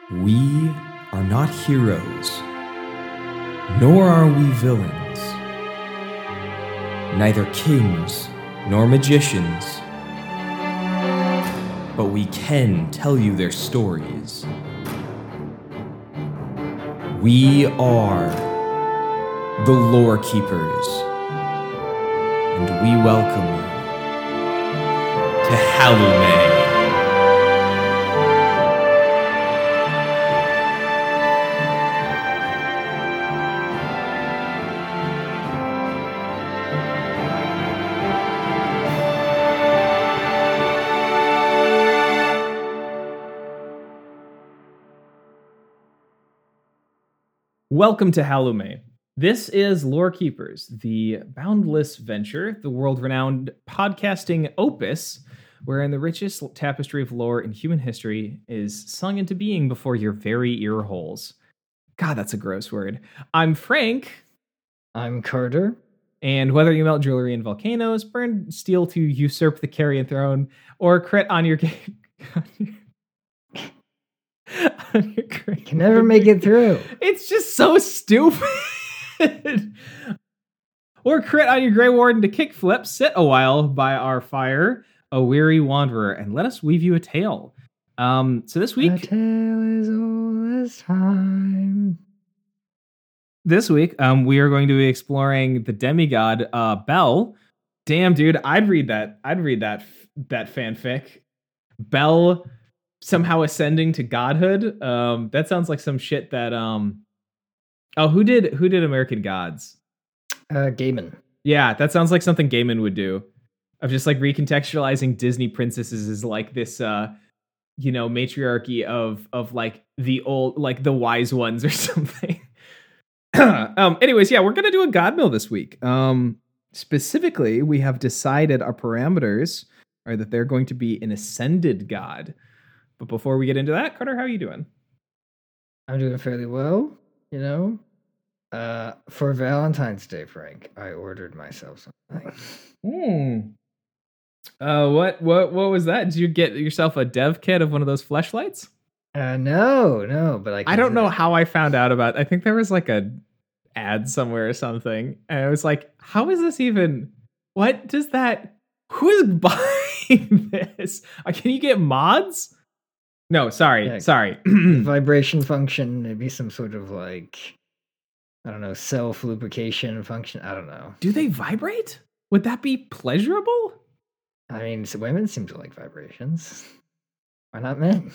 We are not heroes, nor are we villains, neither kings nor magicians, but we can tell you their stories. We are the Lore Keepers, and we welcome you to Halloumay. Welcome to Halloumay. This is Lore Keepers, the boundless venture, the world-renowned podcasting opus, wherein the richest tapestry of lore in human history is sung into being before your very ear holes. God, that's a gross word. I'm Frank. I'm Carter. And whether you melt jewelry in volcanoes, burn steel to usurp the Carrion throne, or crit on your game... Can never make it through. It's just so stupid. Or crit on your Grey Warden to kickflip, sit a while by our fire, a weary wanderer, and let us weave you a tale. So this week... A tale is all this time. This week, we are going to be exploring the demigod, Bel. Damn, dude, I'd read that fanfic. Bel somehow ascending to godhood. That sounds like some shit that who did American Gods? Gaiman. Yeah, that sounds like something Gaiman would do. Of just like recontextualizing Disney princesses as like this matriarchy of like the old, like the wise ones or something. Anyways, yeah, we're gonna do a god mill this week. Specifically, we have decided our parameters are that they're going to be an ascended god. But before we get into that, Carter, how are you doing? I'm doing fairly well, you know. For Valentine's Day, Frank, I ordered myself something. What was that? Did you get yourself a dev kit of one of those fleshlights? No, but I don't know how I found out about it. I think there was like a ad somewhere or something. And I was like, how is this even, what does that, who is buying this? Can you get mods? No, sorry. Vibration function, maybe some sort of like, I don't know, self-lubrication function. I don't know. Do they vibrate? Would that be pleasurable? I mean, women seem to like vibrations. Why not men?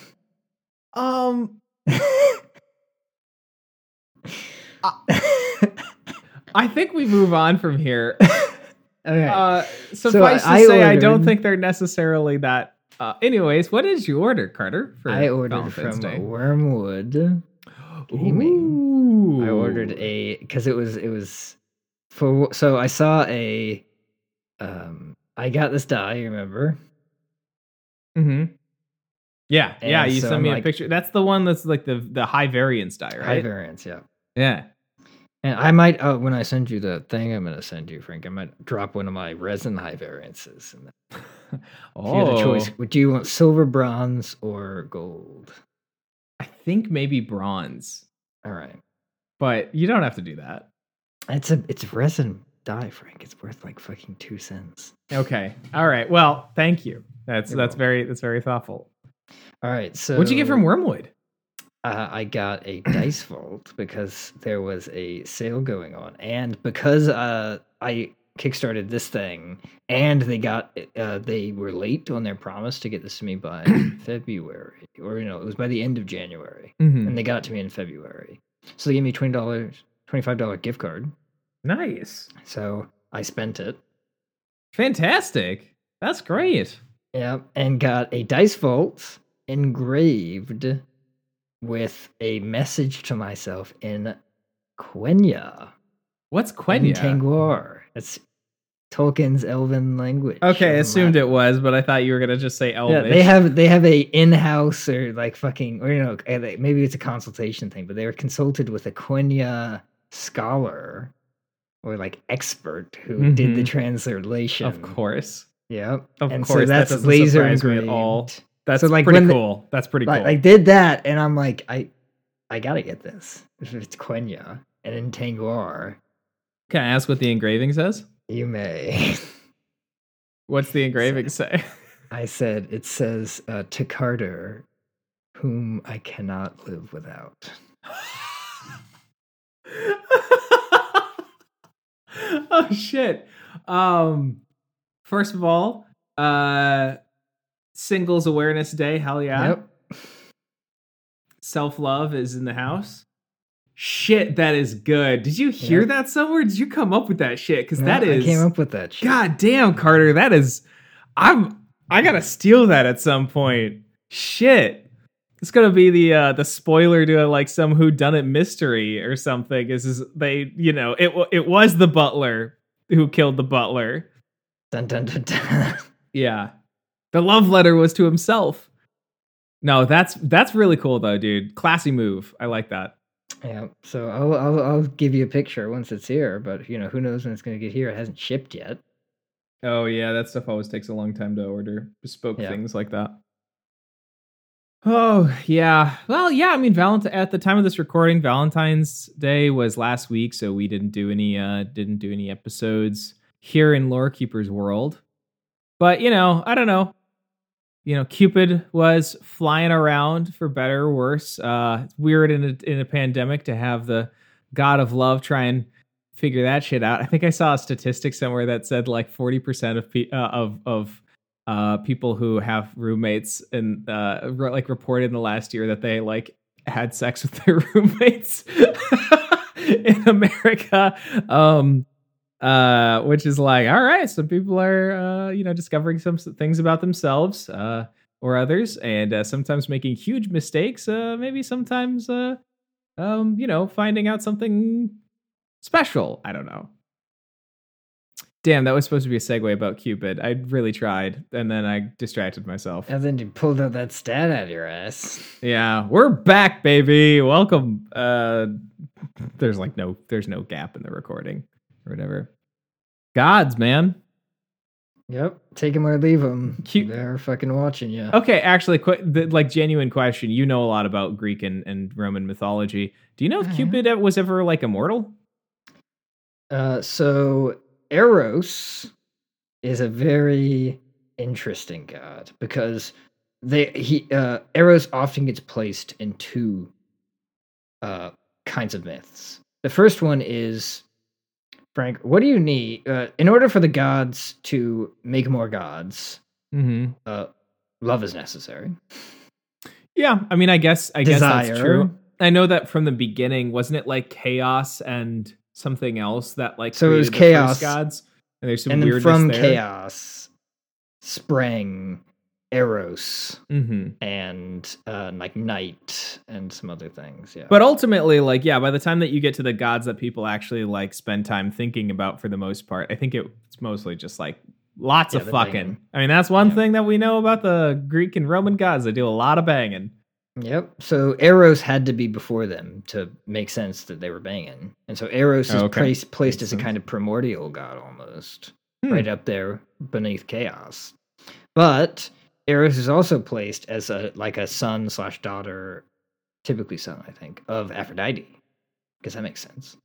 I think we move on from here. Okay. Suffice to say, I don't think they're necessarily that. Anyways, what did you order, Carter? I ordered from Wormwood Gaming. Ooh. I ordered because it was for. So I saw a. I got this die. Remember? Mm-hmm. Yeah. You so sent me a picture. That's the one that's like the high variance die, right? High variance, yeah. Yeah. And I might when I send you the thing I'm gonna send you, Frank, I might drop one of my resin high variances. And if you had a choice, do you want silver, bronze, or gold? I think maybe bronze. All right, but you don't have to do that. It's resin die, Frank. It's worth like fucking 2 cents. Okay. All right. Well, thank you. That's very thoughtful. All right. So what'd you get from Wormwood? I got a Dice Vault because there was a sale going on, and because I kickstarted this thing, and they were late on their promise to get this to me by February, or it was by the end of January, and they got it to me in February. So they gave me $25 gift card. Nice. So I spent it. Fantastic. That's great. Yeah, and got a Dice Vault engraved with a message to myself in Quenya. What's Quenya? Tangwar. It's Tolkien's Elven language. Okay, I assumed it was, but I thought you were gonna just say Elvish. Yeah, they have a in-house or like fucking, or maybe it's a consultation thing, but they were consulted with a Quenya scholar or like expert who did the translation. Of course. Yeah. Of course. So that's that laser surprise me engraved. at all. That's So, like, pretty when cool. That's pretty cool. I did that, and I'm like, I gotta get this. If it's Quenya and in Tangor, Can I ask what the engraving says? you may. What's the engraving say? I said, it says, to Carter, whom I cannot live without. Oh shit. First of all, Singles Awareness Day, hell yeah. Yep. Self-love is in the house. Shit, that is good. Did you hear Yep. that somewhere? Did you come up with that shit? Because No, that is I came up with that shit. God damn, Carter, that is I gotta steal that at some point. Shit. It's gonna be the spoiler to like some whodunit mystery or something. Is they, you know, it was the butler who killed the butler. Dun, dun, dun, dun. Yeah. The love letter was to himself. No, that's really cool though, dude. Classy move. I like that. Yeah, so I'll give you a picture once it's here, but you know, who knows when it's gonna get here? It hasn't shipped yet. Oh yeah, that stuff always takes a long time to order. Bespoke Yeah. things like that. Oh yeah. Well, yeah. I mean, at the time of this recording, Valentine's Day was last week, so we didn't do any episodes here in Lore Keeper's world. But you know, I don't know. You know, Cupid was flying around for better or worse. It's weird in a pandemic to have the god of love try and figure that shit out. I think I saw a statistic somewhere that said like 40% of people who have roommates and like reported in the last year that they like had sex with their roommates in America. Which is like, all right, some people are, discovering some things about themselves or others, and sometimes making huge mistakes. Maybe sometimes, finding out something special. I don't know. Damn, that was supposed to be a segue about Cupid. I really tried, and then I distracted myself. And then you pulled out that stat out of your ass. Yeah, we're back, baby. Welcome. There's no gap in the recording or whatever. Gods, man. Yep, take them or leave them. Cute. They're fucking watching you. Okay, actually, genuine question. You know a lot about Greek and Roman mythology. Do you know if Cupid was ever like immortal? So Eros is a very interesting god because Eros often gets placed in two kinds of myths. The first one is, Frank, what do you need in order for the gods to make more gods? Love is necessary. Yeah, I mean, I guess Desire. that's true. I know that from the beginning, wasn't it like chaos and something else that like so it was created the chaos first gods? And there's some and then weirdness from there. chaos sprang Eros Mm-hmm. and like night and some other things. Yeah, But ultimately, like, yeah, by the time that you get to the gods that people actually like spend time thinking about for the most part, I think it's mostly just like lots of the fucking. banging. I mean, that's one Yeah. thing that we know about the Greek and Roman gods. They do a lot of banging. Yep. So Eros had to be before them to make sense that they were banging, and so Eros is placed Makes as a sense. kind of primordial god almost, right up there beneath chaos. But Eros is also placed as a son/daughter, typically son, I think, of Aphrodite, because that makes sense.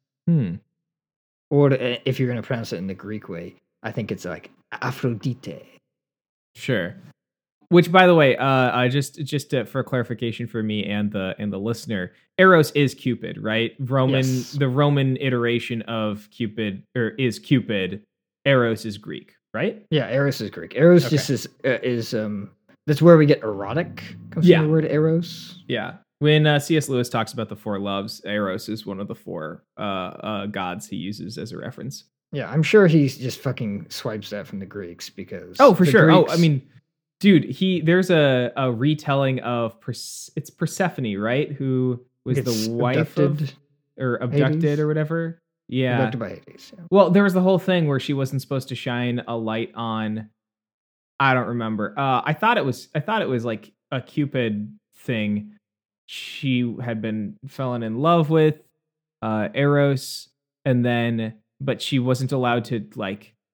Or if you're going to pronounce it in the Greek way, I think it's like Aphrodite. Sure. Which, by the way, for clarification for me and the listener, Eros is Cupid, right? Yes. The Roman iteration of Cupid is Cupid. Eros is Greek, right? Yeah, Eros is Greek. Eros Okay. just is that's where we get erotic comes Yeah. from the word Eros. Yeah. When C.S. Lewis talks about the four loves, Eros is one of the four gods he uses as a reference. Yeah, I'm sure he just fucking swipes that from the Greeks because Oh, for the sure. Greeks- Oh, I mean, dude, there's a retelling of it's Persephone, right? Who was gets the wife abducted or abducted Hades? or whatever. Yeah. abducted by Hades. Yeah. Well, there was the whole thing where she wasn't supposed to shine a light on. I don't remember. I thought it was like a Cupid thing. She had been fallen in love with Eros, but she wasn't allowed to like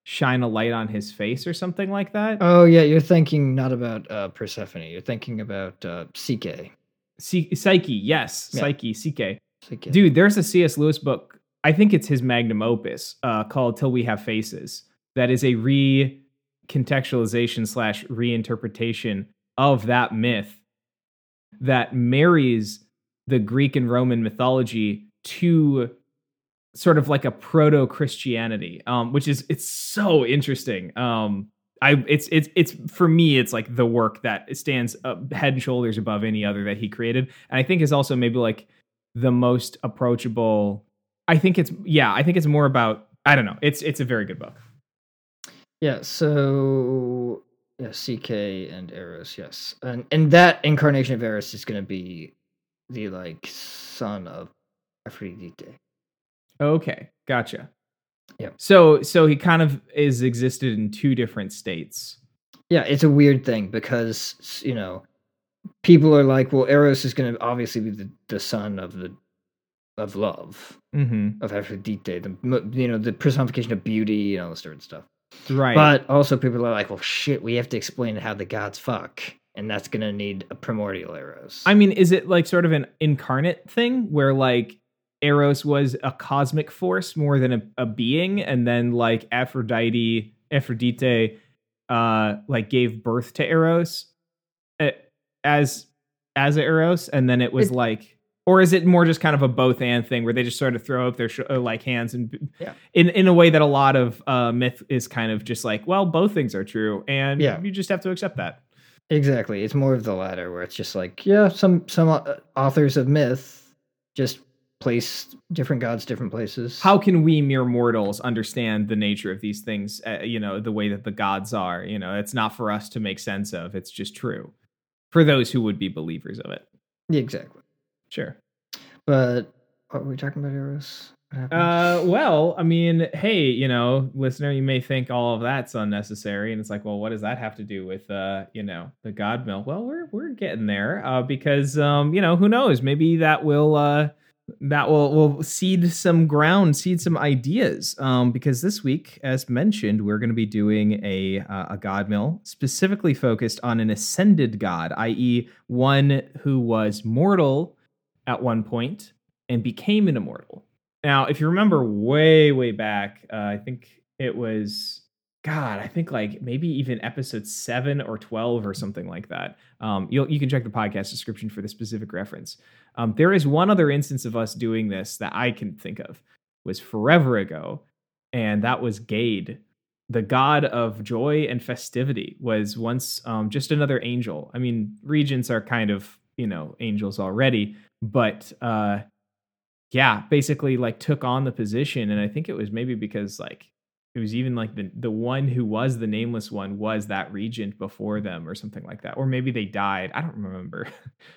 shine a light on his face or something like that. Oh yeah, you're thinking not about Persephone. You're thinking about Psyche. Psyche, yes, Yeah. Psyche. Psyche. Dude, there's a C.S. Lewis book. I think it's his magnum opus called "Till We Have Faces." That is a recontextualization / reinterpretation of that myth that marries the Greek and Roman mythology to sort of like a proto-Christianity, which is it's so interesting. It's for me, it's like the work that stands head and shoulders above any other that he created, and I think is also maybe like the most approachable. I think it's more about, I don't know. It's a very good book. Yeah, so yeah, CK and Eros, yes. And that incarnation of Eros is gonna be the like son of Aphrodite. Okay, gotcha. Yeah. So he kind of is existed in two different states. Yeah, it's a weird thing because, you know, people are like, well, Eros is gonna obviously be the son of love, of Aphrodite, the personification of beauty and all this sort of stuff. Right. But also people are like, well, shit, we have to explain how the gods fuck, and that's gonna need a primordial Eros. I mean, is it like sort of an incarnate thing where like Eros was a cosmic force more than a being, and then like Aphrodite like gave birth to Eros as Eros, and then it was like, or is it more just kind of a both and thing where they just sort of throw up their like hands and in a way that a lot of myth is kind of just like, well, both things are true, and you just have to accept that. Exactly, it's more of the latter, where it's just like, yeah, some authors of myth just place different gods different places. How can we mere mortals understand the nature of these things? The way that the gods are. It's not for us to make sense of. It's just true for those who would be believers of it. Yeah, exactly. Sure. But are we talking about Eros? Well, I mean, hey, listener, you may think all of that's unnecessary, and it's like, well, what does that have to do with the god mill? Well, we're getting there because who knows? Maybe that will seed some ground, seed some ideas. Because this week, as mentioned, we're going to be doing a god mill specifically focused on an ascended god, i.e., one who was mortal at one point and became an immortal. Now, if you remember way, way back, I think it was, I think like maybe even episode 7 or 12 or something like that. You can check the podcast description for the specific reference. There is one other instance of us doing this that I can think of, was forever ago, and that was Gade. The god of joy and festivity was once just another angel. I mean, regents are kind of, angels already, but basically like took on the position. And I think it was maybe because like it was even like the one who was the nameless one was that regent before them or something like that. Or maybe they died. I don't remember.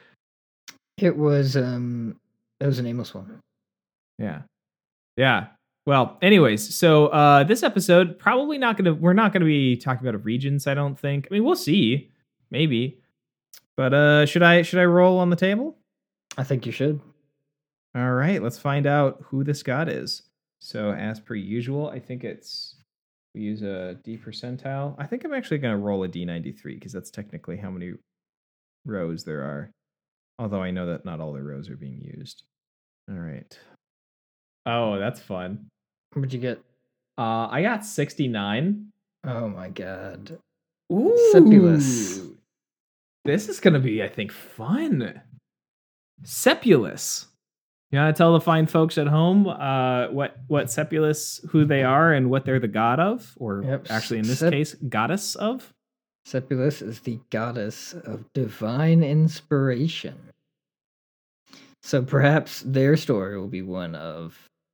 It was a nameless one. Yeah. Yeah. Well, anyways, so this episode we're not gonna be talking about regents, I don't think. I mean, we'll see. Maybe. But should I roll on the table? I think you should. All right, let's find out who this god is. So as per usual, I think we use a D percentile. I think I'm actually going to roll a D93 because that's technically how many rows there are. Although I know that not all the rows are being used. All right. Oh, that's fun. What'd you get? I got 69. Oh my god. Ooh. Sepulus. This is going to be, I think, fun. Sepulus. You want to tell the fine folks at home what Sepulus, who they are, and what they're the god of? Or actually, in this case, goddess of? Sepulus is the goddess of divine inspiration. So perhaps their story will be one of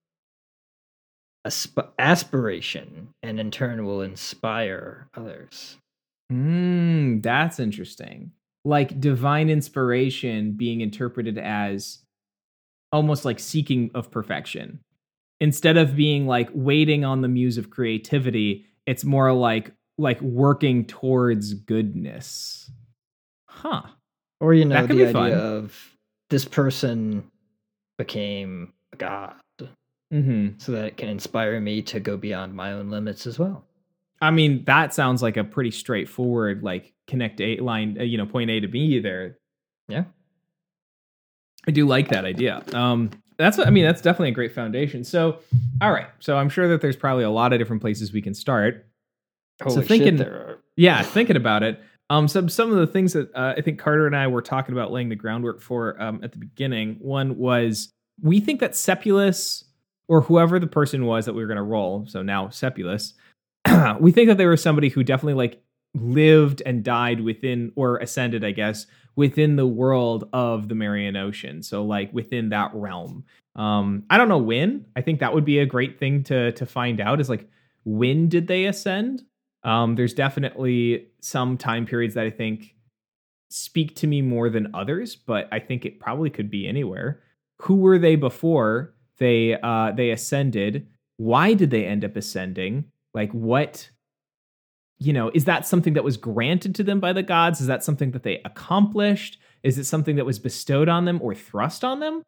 aspiration, and in turn will inspire others. That's interesting. Like divine inspiration being interpreted as almost like seeking of perfection. Instead of being like waiting on the muse of creativity, it's more like working towards goodness. Huh. Or, the idea of this person became a god. So that it can inspire me to go beyond my own limits as well. I mean, that sounds like a pretty straightforward, like connect a line, point A to B there. Yeah. I do like that idea. That's definitely a great foundation. So, all right. So I'm sure that there's probably a lot of different places we can start. Holy shit, there are. Yeah, thinking about it. Some of the things that I think Carter and I were talking about laying the groundwork for at the beginning. One was we think that Sepulus, or whoever the person was that we were going to roll, so now Sepulus, we think that there was somebody who definitely like lived and died within, or ascended, I guess, within the world of the Marian Ocean. So like within that realm. I don't know when. I think that would be a great thing to find out, is like, when did they ascend? There's definitely some time periods that I think speak to me more than others, but I think it probably could be anywhere. Who were they before they ascended? Why did they end up ascending? Like, what, is that something that was granted to them by the gods? Is that something that they accomplished? Is it something that was bestowed on them or thrust on them?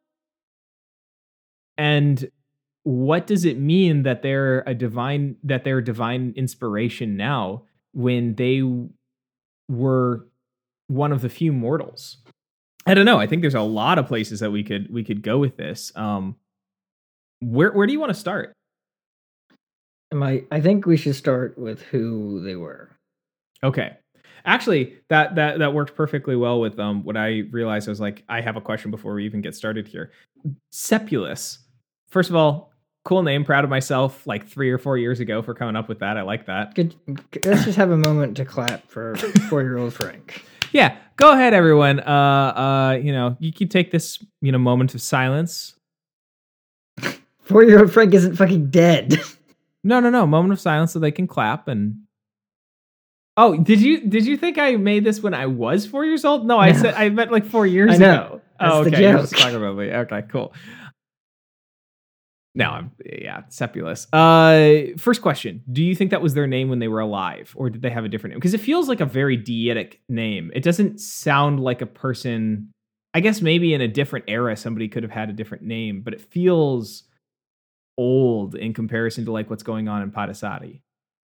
And what does it mean that they're divine inspiration now, when they were one of the few mortals? I don't know. I think there's a lot of places that we could go with this. Where do you want to start? I think we should start with who they were. Okay. Actually, that worked perfectly well with what I realized. I was like, I have a question before we even get started here. Sepulus. First of all, cool name. Proud of myself, like 3 or 4 years ago, for coming up with that. I like that. Good. Let's just have a moment to clap for 4-year-old Frank. Yeah, go ahead, everyone. You can take this, moment of silence. 4-year-old Frank isn't fucking dead. No. Moment of silence so they can clap. And oh, did you think I made this when I was 4 years old? No, I said I meant like 4 years ago. That's okay. the joke. You're just talking about me. Okay, cool. No, Sepulus. First question: do you think that was their name when they were alive, or did they have a different name? Because it feels like a very deitic name. It doesn't sound like a person. I guess maybe in a different era, somebody could have had a different name, but it feels old in comparison to like what's going on in Padasati.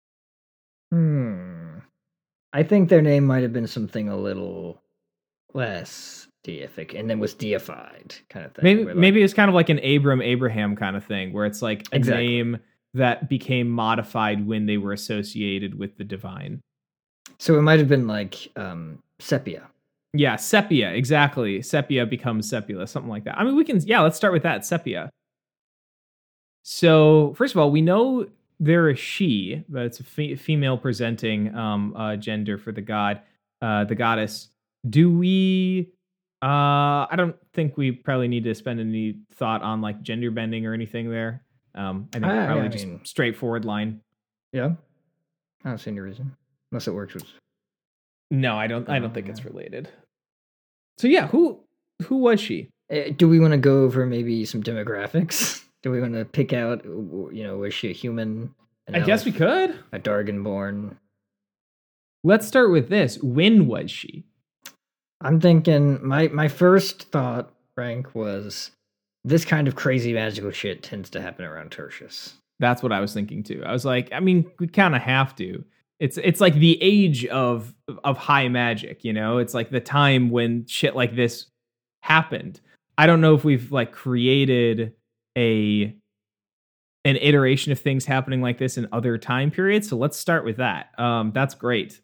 I think their name might have been something a little less deific, and then was deified, kind of thing. Maybe it's kind of like an Abraham kind of thing, where it's like a name that became modified when they were associated with the divine. So it might have been like Sepia. Yeah, Sepia, exactly. Sepia becomes Sepulus, something like that. I mean, let's start with that, Sepia. So, first of all, we know they're a she, but it's a female presenting gender for the god, the goddess. Do we... I don't think we probably need to spend any thought on like gender bending or anything there. I think probably just straightforward line. Yeah, I don't see any reason unless it works with. No, I don't think it's related. So yeah, who was she? Do we want to go over maybe some demographics? Do we want to pick out? Was she a human? I guess we could. A Dargon-born. Let's start with this. When was she? I'm thinking my first thought, Frank, was this kind of crazy magical shit tends to happen around Tertius. That's what I was thinking too. I was like, I mean, we kind of have to. It's like the age of high magic, It's like the time when shit like this happened. I don't know if we've like created an iteration of things happening like this in other time periods. So let's start with that. That's great.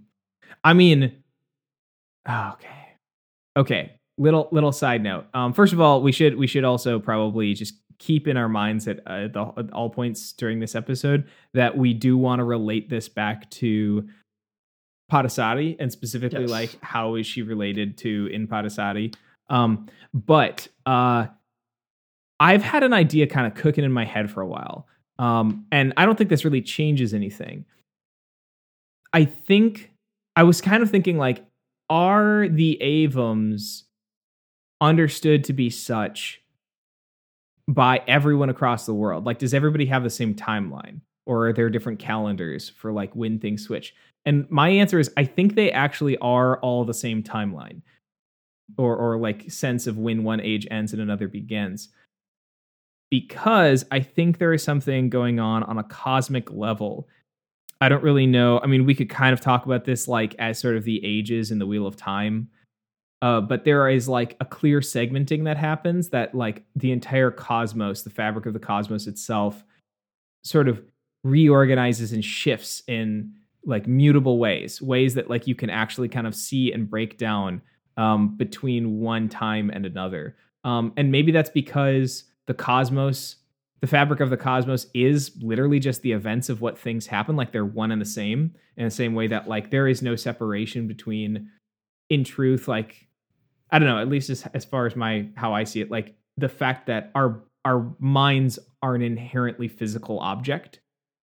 Okay. Little side note. First of all, we should also probably just keep in our minds at all points during this episode that we do want to relate this back to Padasati, and specifically like how is she related to in Padasati. But I've had an idea kind of cooking in my head for a while, and I don't think this really changes anything. I think I was kind of thinking like, are the Avums understood to be such by everyone across the world? Like, does everybody have the same timeline, or are there different calendars for like when things switch? And my answer is, I think they actually are all the same timeline, or like sense of when one age ends and another begins. Because I think there is something going on a cosmic level I don't really know. I mean, we could kind of talk about this like as sort of the ages in the Wheel of Time. But there is like a clear segmenting that happens that like the entire cosmos, the fabric of the cosmos itself, sort of reorganizes and shifts in like mutable ways that like you can actually kind of see and break down between one time and another. And maybe that's because the cosmos, the fabric of the cosmos is literally just the events of what things happen. Like they're one and the same, in the same way that like there is no separation between, in truth, like, I don't know, at least as far as how I see it, like the fact that our minds are an inherently physical object.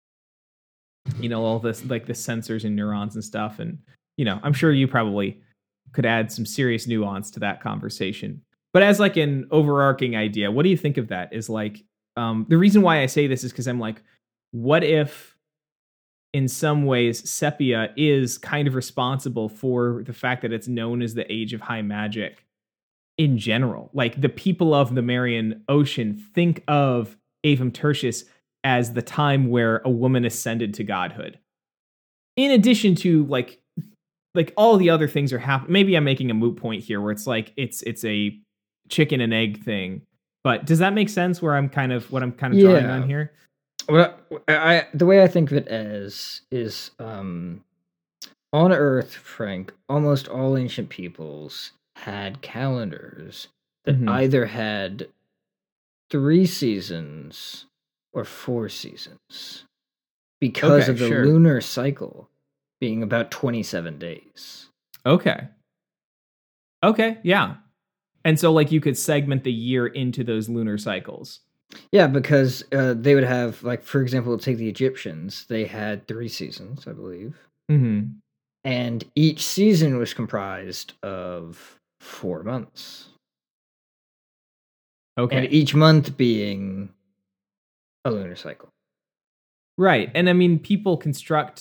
You know, all this like the sensors and neurons and stuff. And, you know, I'm sure you probably could add some serious nuance to that conversation. But as like an overarching idea, what do you think of that? Is like the reason why I say this is because I'm like, what if in some ways Sepia is kind of responsible for the fact that it's known as the Age of High Magic in general? Like the people of the Marian Ocean think of Avum Tertius as the time where a woman ascended to godhood. In addition to like all the other things are happening. Maybe I'm making a moot point here where it's like it's a chicken and egg thing. But does that make sense where I'm kind of drawing on here? Well, the way I think of it as is on Earth, Frank, almost all ancient peoples had calendars that either had 3 seasons or 4 seasons because of the lunar cycle being about 27 days. Okay, yeah. And so like you could segment the year into those lunar cycles. Yeah, because they would have, like, for example, take the Egyptians. They had 3 seasons, I believe. Mm-hmm. And each season was comprised of 4 months. Okay. And each month being a lunar cycle. Right. And I mean, people construct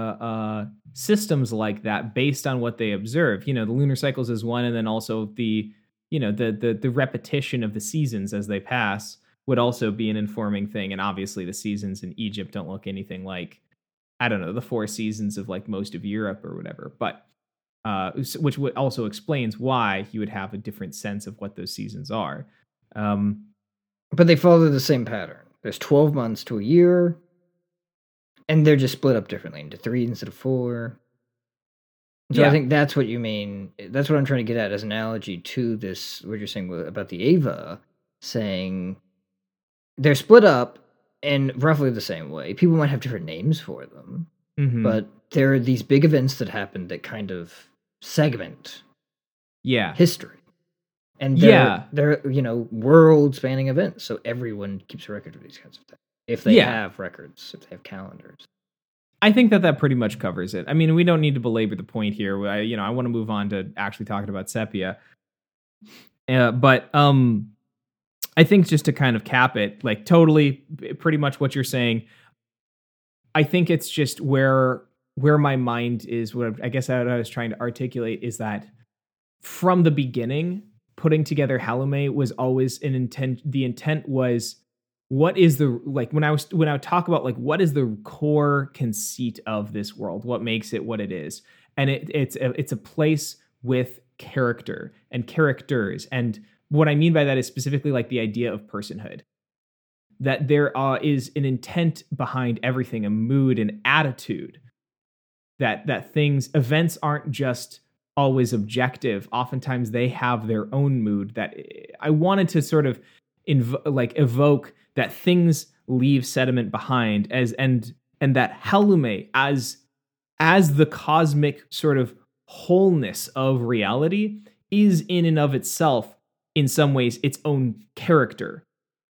systems like that based on what they observe. You know, the lunar cycles is one, and then also the repetition of the seasons as they pass would also be an informing thing. And obviously the seasons in Egypt don't look anything like, I don't know, the 4 seasons of like most of Europe or whatever. But which also explains why you would have a different sense of what those seasons are. But they follow the same pattern. There's 12 months to a year, and they're just split up differently into 3 instead of 4. So I think that's what you mean. That's what I'm trying to get at as an analogy to this, what you're saying about the Ava, saying they're split up in roughly the same way. People might have different names for them, but there are these big events that happen that kind of segment history. And they're world-spanning events, so everyone keeps a record of these kinds of things. If they have records, if they have calendars. I think that pretty much covers it. I mean, we don't need to belabor the point here. I want to move on to actually talking about Sepia. But I think just to kind of cap it, like totally pretty much what you're saying, I think it's just where my mind is, what I guess what I was trying to articulate is that from the beginning, putting together Halume was always an intent. The intent was, what is the, like when I would talk about like what is the core conceit of this world, what makes it what it is, and it's a place with character and characters, and what I mean by that is specifically like the idea of personhood, that there is an intent behind everything, a mood, an attitude, that events aren't just always objective. Oftentimes they have their own mood. That I wanted to sort of evoke that things leave sediment behind, and that Halume as the cosmic sort of wholeness of reality is in and of itself in some ways its own character,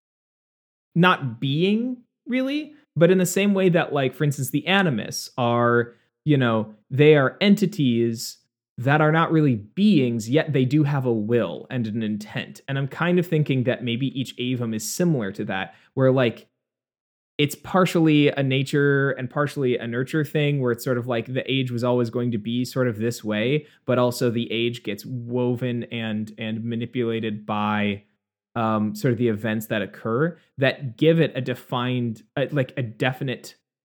not being really, but in the same way that, like, for instance, the Animus are, they are entities that are not really beings, yet they do have a will and an intent. And I'm kind of thinking that maybe each Avum is similar to that, where like it's partially a nature and partially a nurture thing, where it's sort of like the age was always going to be sort of this way, but also the age gets woven and manipulated by sort of the events that occur that give it a defined, like a definite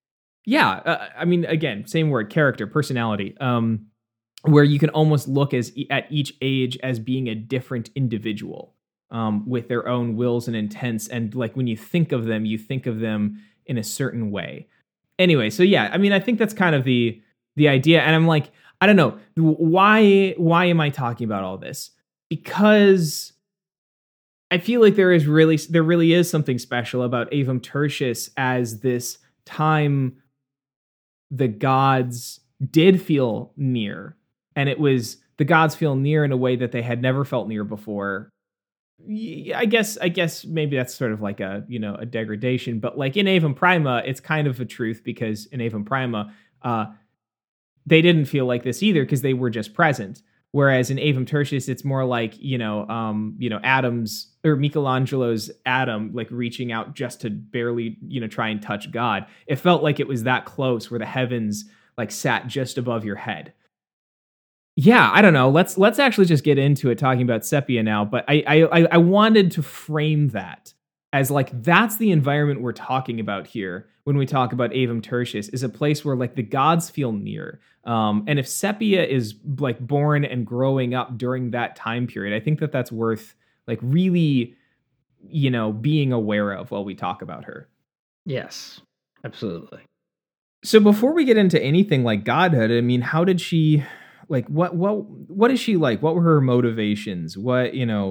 Yeah, I mean, again, same word, character, personality. Where you can almost look at each age as being a different individual, with their own wills and intents, and like when you think of them in a certain way. Anyway, so yeah, I mean, I think that's kind of the idea, and I'm like, I don't know, why am I talking about all this? Because I feel like there really is something special about Avum Tertius as this time the gods did feel near, and it was the gods feel near in a way that they had never felt near before. I guess maybe that's sort of like a degradation, but like in Avum Prima, it's kind of a truth, because in Avum Prima, they didn't feel like this either because they were just present. Whereas in Avum Tertius, it's more like Adam's or Michelangelo's Adam, like reaching out just to barely try and touch God. It felt like it was that close, where the heavens like sat just above your head. Yeah, I don't know. Let's actually just get into it, talking about Sepia now. But I wanted to frame that as like, that's the environment we're talking about here when we talk about Avum Tertius, is a place where like the gods feel near. And if Sepia is like born and growing up during that time period, I think that that's worth like really, being aware of while we talk about her. Yes, absolutely. So before we get into anything like godhood, I mean, how did she, like, what is she like? What were her motivations? What,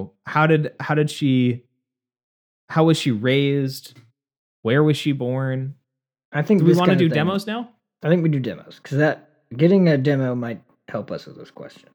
how was she raised? Where was she born? I think do we want to do demos now? I think we do demos, because getting a demo might help us with this question.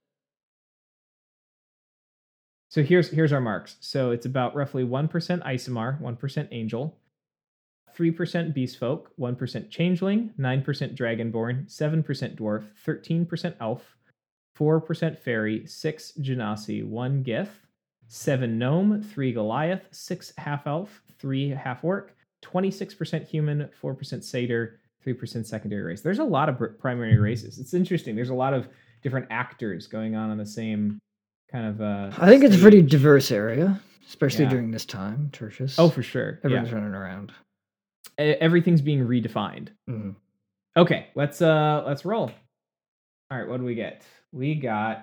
So here's our marks. So it's about roughly 1% Isomar, 1% Angel, 3% Beastfolk, 1% Changeling, 9% Dragonborn, 7% Dwarf, 13% Elf, 4% Fairy, 6 Genasi, 1 Gith, 7 Gnome, 3 Goliath, 6 Half-Elf, 3 Half-Orc, 26% Human, 4% Satyr, 3% Secondary Race. There's a lot of primary races. It's interesting. There's a lot of different actors going on the same kind of I think it's a pretty diverse area, especially during this time, Tertius. Oh, for sure. Everyone's running around. Everything's being redefined. Mm-hmm. Okay, let's roll. All right, what do we get? We got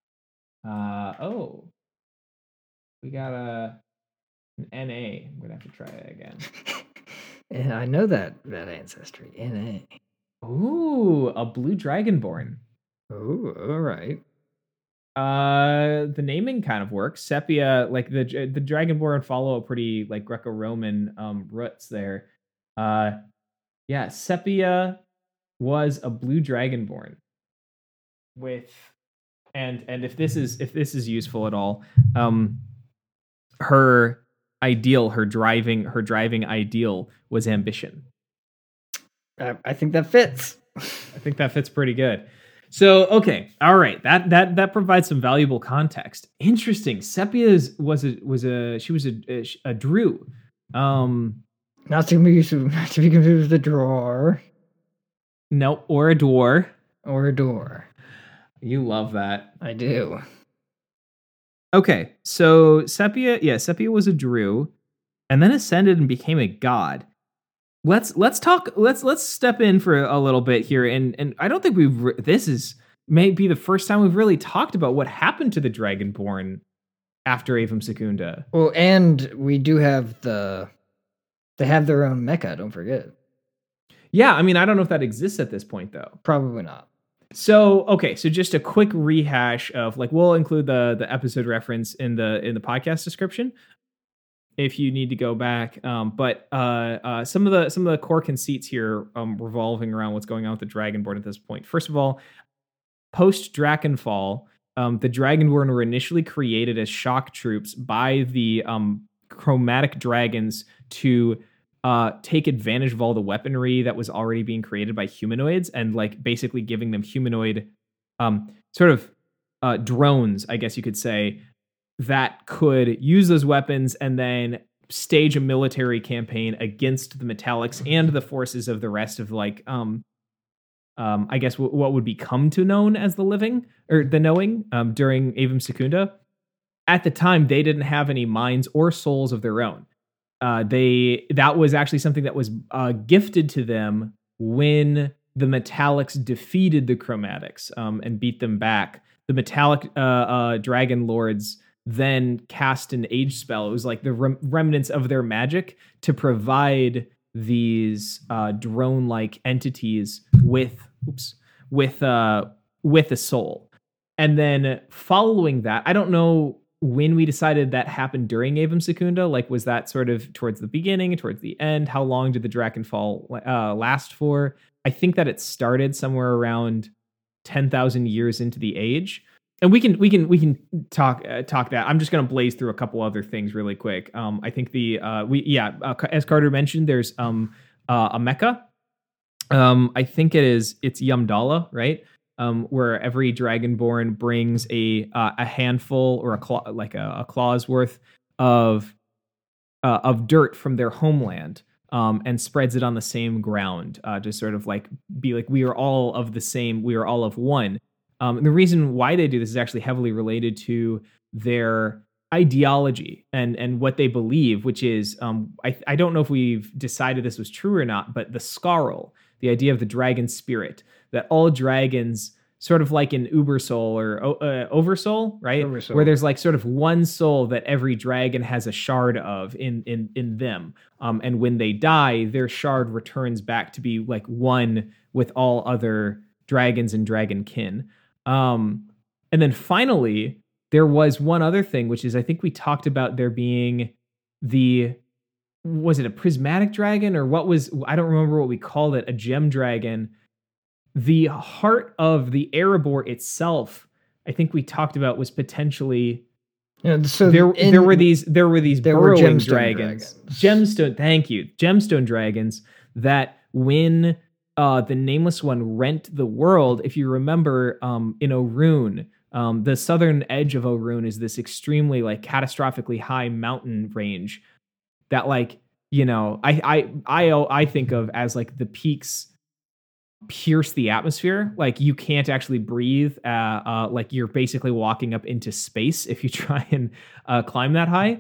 we got an NA. I'm gonna have to try that again. Yeah, I know that ancestry. NA. Ooh, a blue dragonborn. Ooh, all right. The naming kind of works. Sepia, like the dragonborn follow a pretty like Greco-Roman roots there. Yeah, Sepia was a blue dragonborn with, and if this is useful at all, her driving ideal was ambition. I think that fits. I think that fits pretty good. So, okay, all right, that provides some valuable context. Interesting. Sepia was a Drew. Not to be confused with a drawer. No, or a dwarf. Or a door. You love that. I do. Okay, so Sepia was a Drew, and then ascended and became a god. Let's step in for a little bit here, and I don't think this is maybe the first time we've really talked about what happened to the Dragonborn after Avum Secunda. Well, and we do have they have their own mecha, don't forget. Yeah, I mean, I don't know if that exists at this point, though. Probably not. So, okay, so just a quick rehash of, like, we'll include the episode reference in the podcast description if you need to go back. But some of the core conceits here revolving around what's going on with the Dragonborn at this point. First of all, post Drakenfall, the Dragonborn were initially created as shock troops by the chromatic dragons to take advantage of all the weaponry that was already being created by humanoids, and like basically giving them humanoid sort of drones, I guess you could say, that could use those weapons and then stage a military campaign against the Metallics and the forces of the rest of like I guess what would become to known as the Living or the Knowing during Avum Secunda. At the time, they didn't have any minds or souls of their own. That was actually something that was gifted to them when the Metallics defeated the Chromatics and beat them back, the Metallic Dragon Lords then cast an age spell. It was like the remnants of their magic to provide these drone-like entities with a soul. And then following that, I don't know when we decided that happened during Avum Secunda. Like, was that sort of towards the beginning, towards the end? How long did the Drakenfall last for? I think that it started somewhere around 10,000 years into the age. And we can talk that. I'm just going to blaze through a couple other things really quick. I think as Carter mentioned, there's a mecha. I think it's Yamdala, right? Where every Dragonborn brings a handful or a claw's worth of dirt from their homeland, and spreads it on the same ground to sort of like be like, we are all of the same, we are all of one. And the reason why they do this is actually heavily related to their ideology and what they believe, which is, I don't know if we've decided this was true or not, but the Skarl, the idea of the dragon spirit, that all dragons, sort of like in Ubersoul or Oversoul, right? Oversoul. Where there's like sort of one soul that every dragon has a shard of in them. And when they die, their shard returns back to be like one with all other dragons and dragon kin. And then finally, there was one other thing, which is I think we talked about there being was it a prismatic dragon or what was, I don't remember what we called it, a gem dragon. The heart of the Erebor itself, I think we talked about, was potentially so there were these burrowing dragons. Gemstone, thank you. Gemstone dragons that when the Nameless One rent the world, if you remember, in Orune, the southern edge of Orune is this extremely like catastrophically high mountain range that, like, you know, I think of as like the peaks pierce the atmosphere. Like you can't actually breathe. Like you're basically walking up into space if you try and climb that high.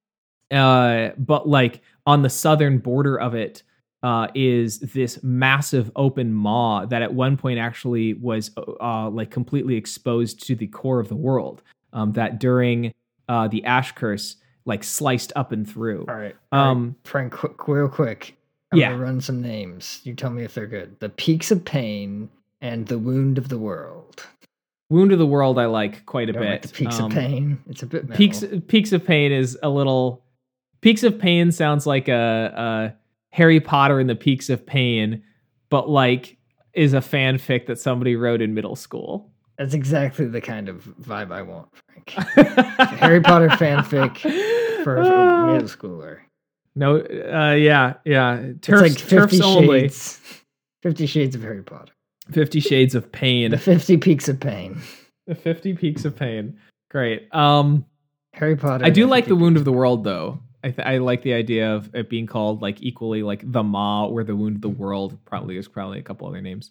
But like on the southern border of it is this massive open maw that at one point actually was like completely exposed to the core of the world. That during the Ash Curse, like sliced up and through. All right. Frank, real quick. I'm gonna run some names. You tell me if they're good. The Peaks of Pain and the Wound of the World. Wound of the World I like quite a bit. Like the Peaks of Pain. It's a bit metal. Peaks of Pain is a little... Peaks of Pain sounds like a Harry Potter and the Peaks of Pain, but like is a fanfic that somebody wrote in middle school. That's exactly the kind of vibe I want, Frank. Harry Potter fanfic for a middle schooler. No, yeah. It's like 50 Shades. 50 Shades of Harry Potter. 50 Shades of Pain. The 50 Peaks of Pain. The 50 Peaks of Pain. Great. Harry Potter. I do like the Wound of the World, though. I like the idea of it being called like equally like the Maw or the Wound of the World. There's probably a couple other names.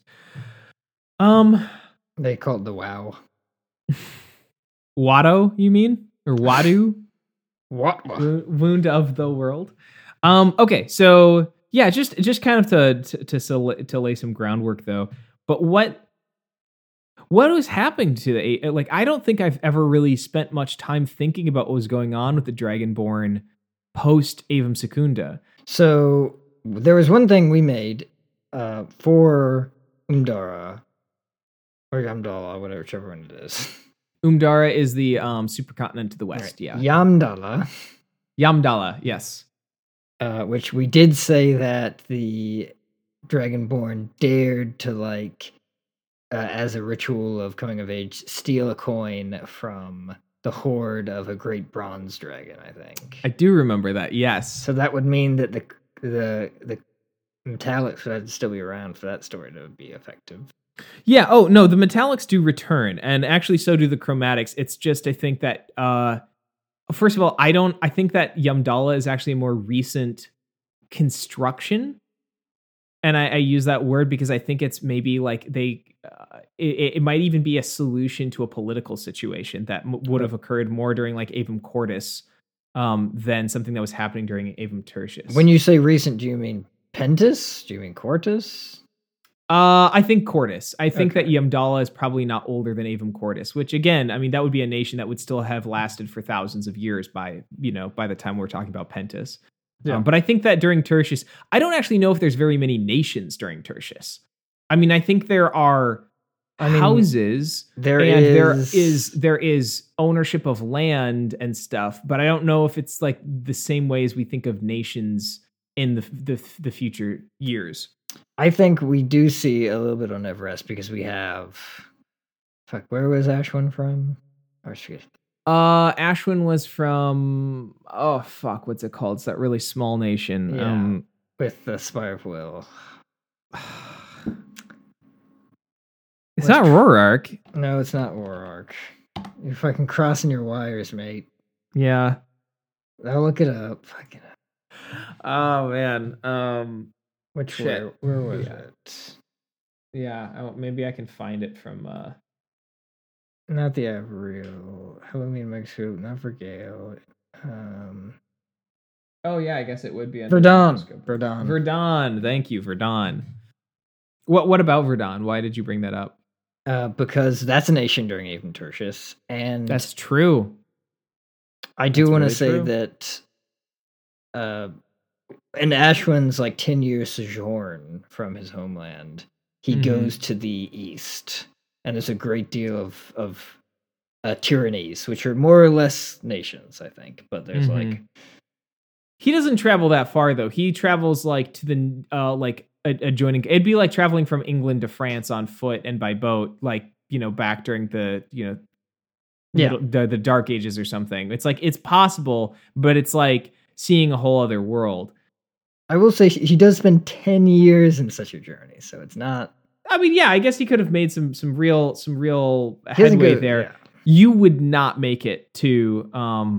They call it the WoW. Watto, you mean? Or Wadu? What? Wound of the World. Okay, so yeah, just kind of to lay some groundwork though. But what was happening to the, like, I don't think I've ever really spent much time thinking about what was going on with the Dragonborn post Avum Secunda. So there was one thing we made for Umdara or Yamdala, whichever one it is. Umdara is the supercontinent to the west. Right. Yeah. Yamdala, yes. Which we did say that the Dragonborn dared to, like, as a ritual of coming of age, steal a coin from the hoard of a great bronze dragon, I think. I do remember that, yes. So that would mean that the Metallics would still be around for that story to be effective. Yeah, oh, no, the Metallics do return, and actually so do the Chromatics. It's just, I think that, first of all, I think that Yamdala is actually a more recent construction. And I use that word because I think it's maybe like it might even be a solution to a political situation that would have occurred more during like Avum Cordis than something that was happening during Avum Tertius. When you say recent, do you mean Pentus? Do you mean Quartus? I think Cordis. I think that Okay. Yamdala is probably not older than Avum Cordis, which again, I mean, that would be a nation that would still have lasted for thousands of years by the time we're talking about Pentus. Yeah. But I think that during Tertius, I don't actually know if there's very many nations during Tertius. I mean, I think there are houses. There there is ownership of land and stuff, but I don't know if it's like the same way as we think of nations in the future years. I think we do see a little bit on Everest because we have. Fuck, where was Ashwin from? I forget. Ashwin was from what's it called? It's that really small nation. Yeah. With the Spire of Will. It's not Rorark. No, it's not Rorark. You're fucking crossing your wires, mate. Yeah. I'll look it up. Fucking. Oh man. Which shit. where was it? Yeah, maybe I can find it from Not the Avril. Halloween Mexico, not for Gale. Oh yeah, I guess it would be Verdun. Verdun. Thank you, Verdun. What about Verdun? Why did you bring that up? Because that's a nation during Avum Tertius, and That's true. I do want to really say true. that in Ashwin's like 10-year sojourn from his homeland, he Mhm. goes to the east, and there's a great deal of tyrannies, which are more or less nations, I think. But there's like He doesn't travel that far though. He travels like to the adjoining. It'd be like traveling from England to France on foot and by boat, like back during the the Dark Ages or something. It's like it's possible, but it's like seeing a whole other world. I will say he does spend 10 years in such a journey, so it's not. I mean, yeah, I guess he could have made some real He doesn't headway go- there. yeah. You would not make it to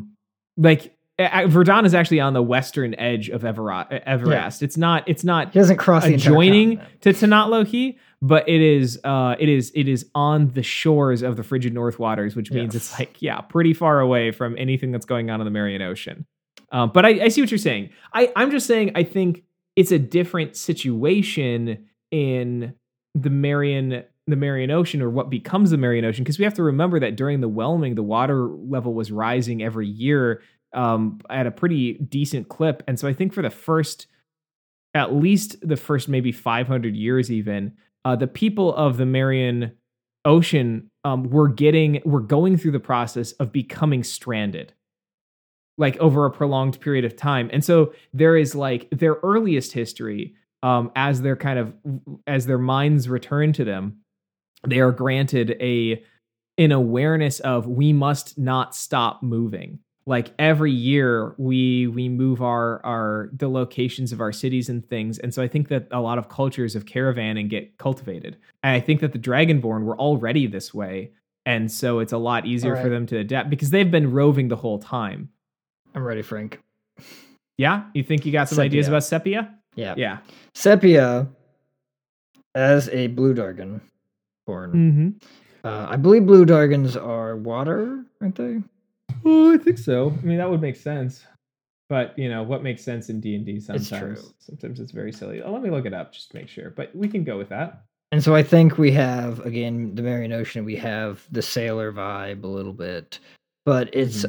Verdun is actually on the western edge of Everest. It's not He doesn't cross the entire adjoining continent. to Tanat Lohi, but it is on the shores of the frigid North Waters, which means Yes. it's pretty far away from anything that's going on in the Marian Ocean. But I see what you're saying. I'm just saying I think it's a different situation in the Marian Ocean, or what becomes the Marian Ocean, because we have to remember that during the whelming, the water level was rising every year at a pretty decent clip. And so I think for at least the first maybe 500 years even, the people of the Marian Ocean were going through the process of becoming stranded, like over a prolonged period of time. And so there is like their earliest history, as their minds return to them, they are granted an awareness of, we must not stop moving. Like every year we move the locations of our cities and things. And so I think that a lot of cultures of caravanning get cultivated. And I think that the Dragonborn were already this way. And so it's a lot easier for them to adapt because they've been roving the whole time. I'm ready, Frank. Yeah? You think you got some ideas about Sepia? Yeah. Yeah. Sepia, as a blue Dargon born. Mm-hmm. I believe blue Dargons are water, aren't they? Oh, I think so. I mean, that would make sense. But, what makes sense in D&D sometimes. It's true. Sometimes it's very silly. Oh, let me look it up just to make sure. But we can go with that. And so I think we have, again, the Marian Ocean, we have the sailor vibe a little bit. But it's...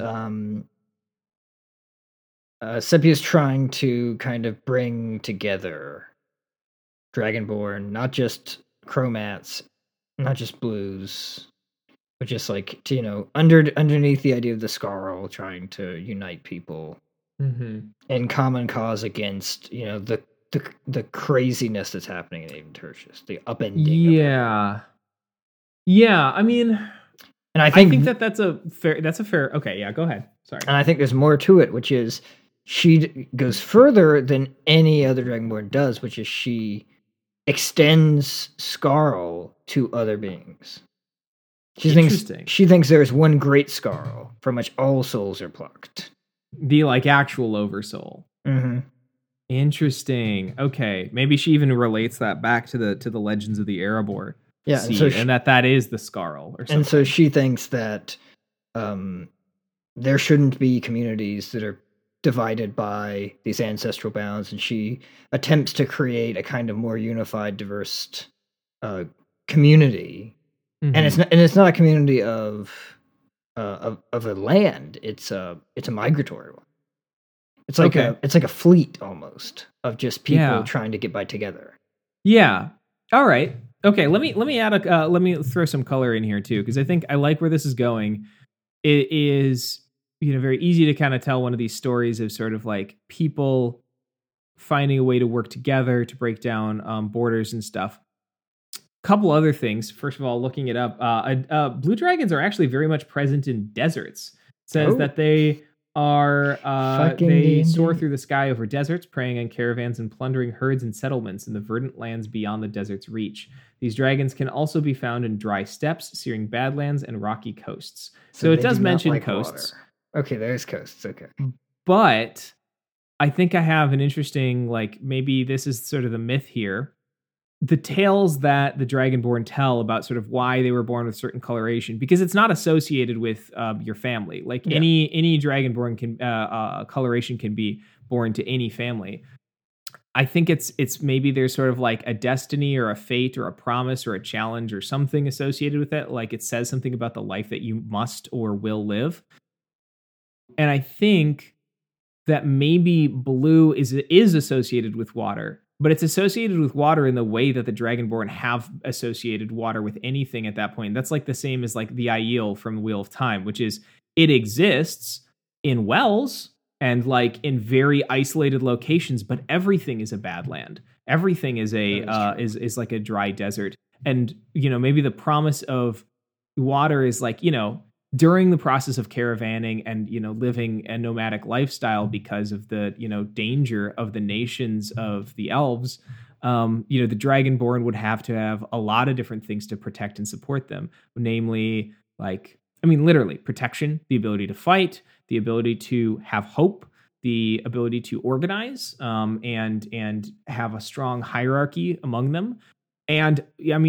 Sepia's trying to kind of bring together Dragonborn, not just Chromats, not just blues, but just like underneath the idea of the Scarl, trying to unite people in common cause against the craziness that's happening in Avum Tertius, the upending. Yeah. Yeah, I mean, and I think that's a fair. Okay, yeah, go ahead. Sorry. And I think there's more to it, which is she goes further than any other Dragonborn does, which is she extends Scarl to other beings. She thinks there's one great Scarl from which all souls are plucked. The actual oversoul. Mm-hmm. Interesting. Okay, maybe she even relates that back to the legends of the Erebor. Yeah, and that is the Scarl or something. And so she thinks that there shouldn't be communities that are divided by these ancestral bounds, and she attempts to create a kind of more unified, diverse community, Mhm. and it's not a community of a land. It's a migratory one. It's like Okay. a fleet almost of just people Yeah. trying to get by together. Yeah. All right. Okay. Let me add a let me throw some color in here too, because I think I like where this is going. It is, very easy to kind of tell one of these stories of sort of like people finding a way to work together to break down borders and stuff. Couple other things. First of all, looking it up, blue dragons are actually very much present in deserts. It says Oh. that they are Fucking they D&D. soar through the sky over deserts, preying on caravans and plundering herds and settlements in the verdant lands beyond the desert's reach. These dragons can also be found in dry steppes, searing badlands, and rocky coasts. So it they does do not mention like coasts. water. Okay, there's coasts. Okay. But I think I have an interesting, like, maybe this is sort of the myth here. The tales that the Dragonborn tell about sort of why they were born with certain coloration, because it's not associated with your family. Like Yeah. any Dragonborn can coloration can be born to any family. I think it's maybe there's sort of like a destiny or a fate or a promise or a challenge or something associated with it. Like it says something about the life that you must or will live. And I think that maybe blue is associated with water, but it's associated with water in the way that the Dragonborn have associated water with anything at that point. That's like the same as like the Aiel from the Wheel of Time, which is it exists in wells and like in very isolated locations, but everything is a badland. Everything is is like a dry desert. And maybe the promise of water is like, during the process of caravanning and living a nomadic lifestyle because of the danger of the nations of the elves, the Dragonborn would have to have a lot of different things to protect and support them, namely literally protection, the ability to fight, the ability to have hope, the ability to organize, and have a strong hierarchy among them. And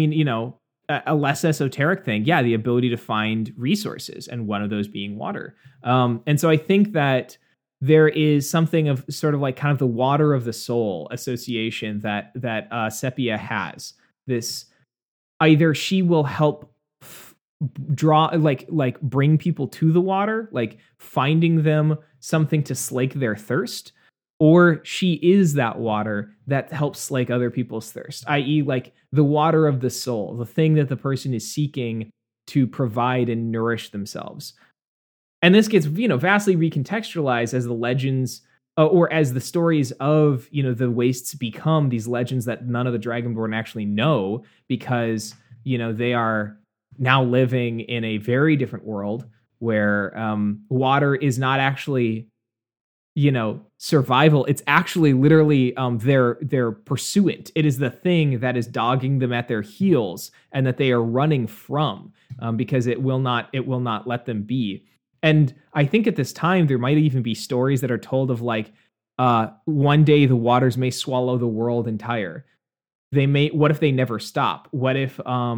a less esoteric thing, the ability to find resources, and one of those being water. And so I think that there is something of sort of like kind of the water of the soul association that Sepia has. This, either she will help draw like bring people to the water, like finding them something to slake their thirst, or she is that water that helps slake other people's thirst, i.e. like the water of the soul, the thing that the person is seeking to provide and nourish themselves. And this gets, vastly recontextualized as the legends or as the stories of, the wastes become these legends that none of the Dragonborn actually know, because, they are now living in a very different world where water is not actually survival. It's actually literally their pursuant. It is the thing that is dogging them at their heels and that they are running from, because it will not let them be. And I think at this time there might even be stories that are told of like one day the waters may swallow the world entire. What if they never stop? What if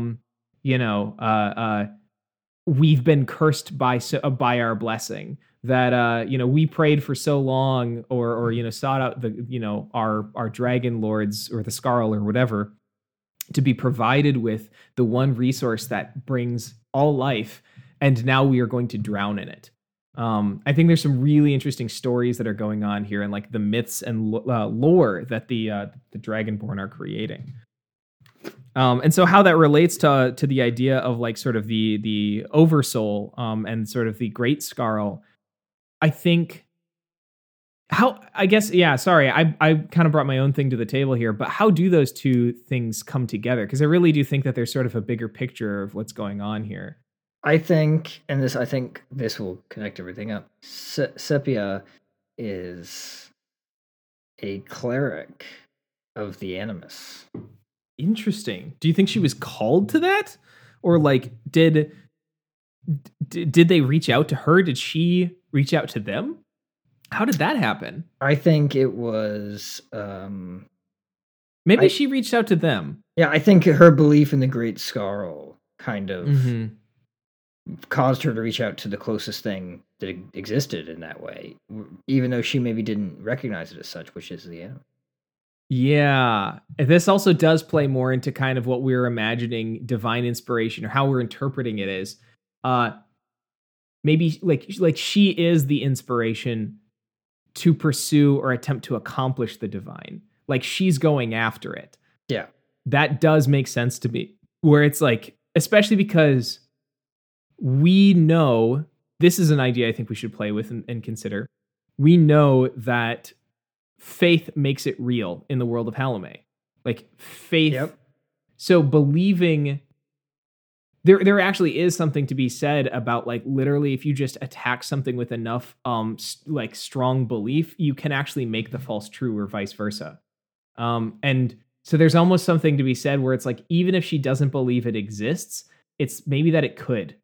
we've been cursed by our blessing, that we prayed for so long, or sought out the our dragon lords or the Skarl or whatever to be provided with the one resource that brings all life, and now we are going to drown in it. I think there's some really interesting stories that are going on here, and like the myths and lore that the Dragonborn are creating. And so how that relates to the idea of like sort of the oversoul, and sort of the great Skarl, I think I kind of brought my own thing to the table here, but how do those two things come together? Because I really do think that there's sort of a bigger picture of what's going on here. I think this will connect everything up. Sepia is a cleric of the Animus. Interesting. Do you think she was called to that, or like did they reach out to her? Did she reach out to them? How did that happen? I think it was maybe she reached out to them. Yeah, I think her belief in the Great Skarl kind of caused her to reach out to the closest thing that existed in that way, even though she maybe didn't recognize it as such, which is the Animus. Yeah. This also does play more into kind of what we're imagining divine inspiration or how we're interpreting it is. Maybe like she is the inspiration to pursue or attempt to accomplish the divine. Like she's going after it. Yeah. That does make sense to me. Where it's like, especially because we know this is an idea I think we should play with and consider. We know that faith makes it real in the world of Halame. Like faith. Yep. So believing there actually is something to be said about like literally if you just attack something with enough like strong belief, you can actually make the false true or vice versa. And so there's almost something to be said where it's like even if she doesn't believe it exists, it's maybe that it could.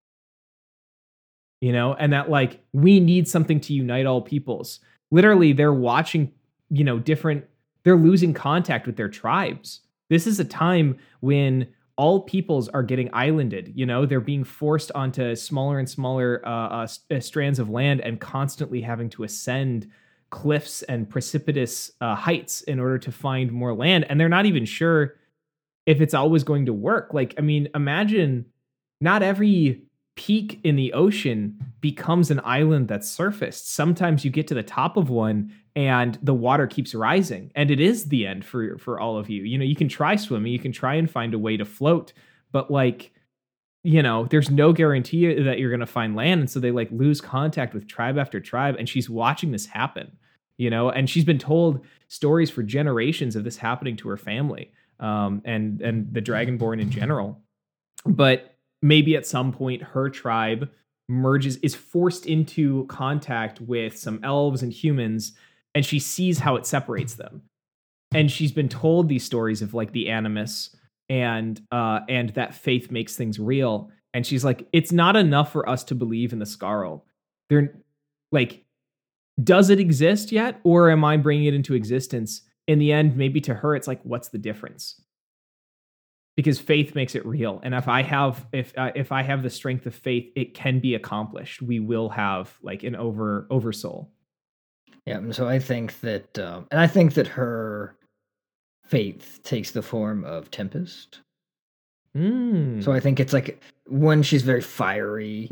You know, and that like we need something to unite all peoples. Literally, they're watching, you know, they're losing contact with their tribes. This is a time when all peoples are getting islanded. You know, they're being forced onto smaller and smaller strands of land and constantly having to ascend cliffs and precipitous heights in order to find more land. And they're not even sure if it's always going to work. Like, I mean, imagine not every peak in the ocean becomes an island that's surfaced. Sometimes you get to the top of one and the water keeps rising and it is the end for all of you. You know, you can try swimming, you can try and find a way to float, but like, you know, there's no guarantee that you're going to find land. And so they like lose contact with tribe after tribe. And she's watching this happen, you know, and she's been told stories for generations of this happening to her family and the Dragonborn in general. But maybe at some point her tribe is forced into contact with some elves and humans, and she sees how it separates them. And she's been told these stories of like the animus and that faith makes things real. And she's like, it's not enough for us to believe in the Skarl. They're like, does it exist yet? Or am I bringing it into existence? In the end, maybe to her, it's like, what's the difference? Because faith makes it real. And if I have the strength of faith, it can be accomplished. We will have like an oversoul. Yeah. And so I think that, and I think that her faith takes the form of Tempest. So I think it's like when she's very fiery,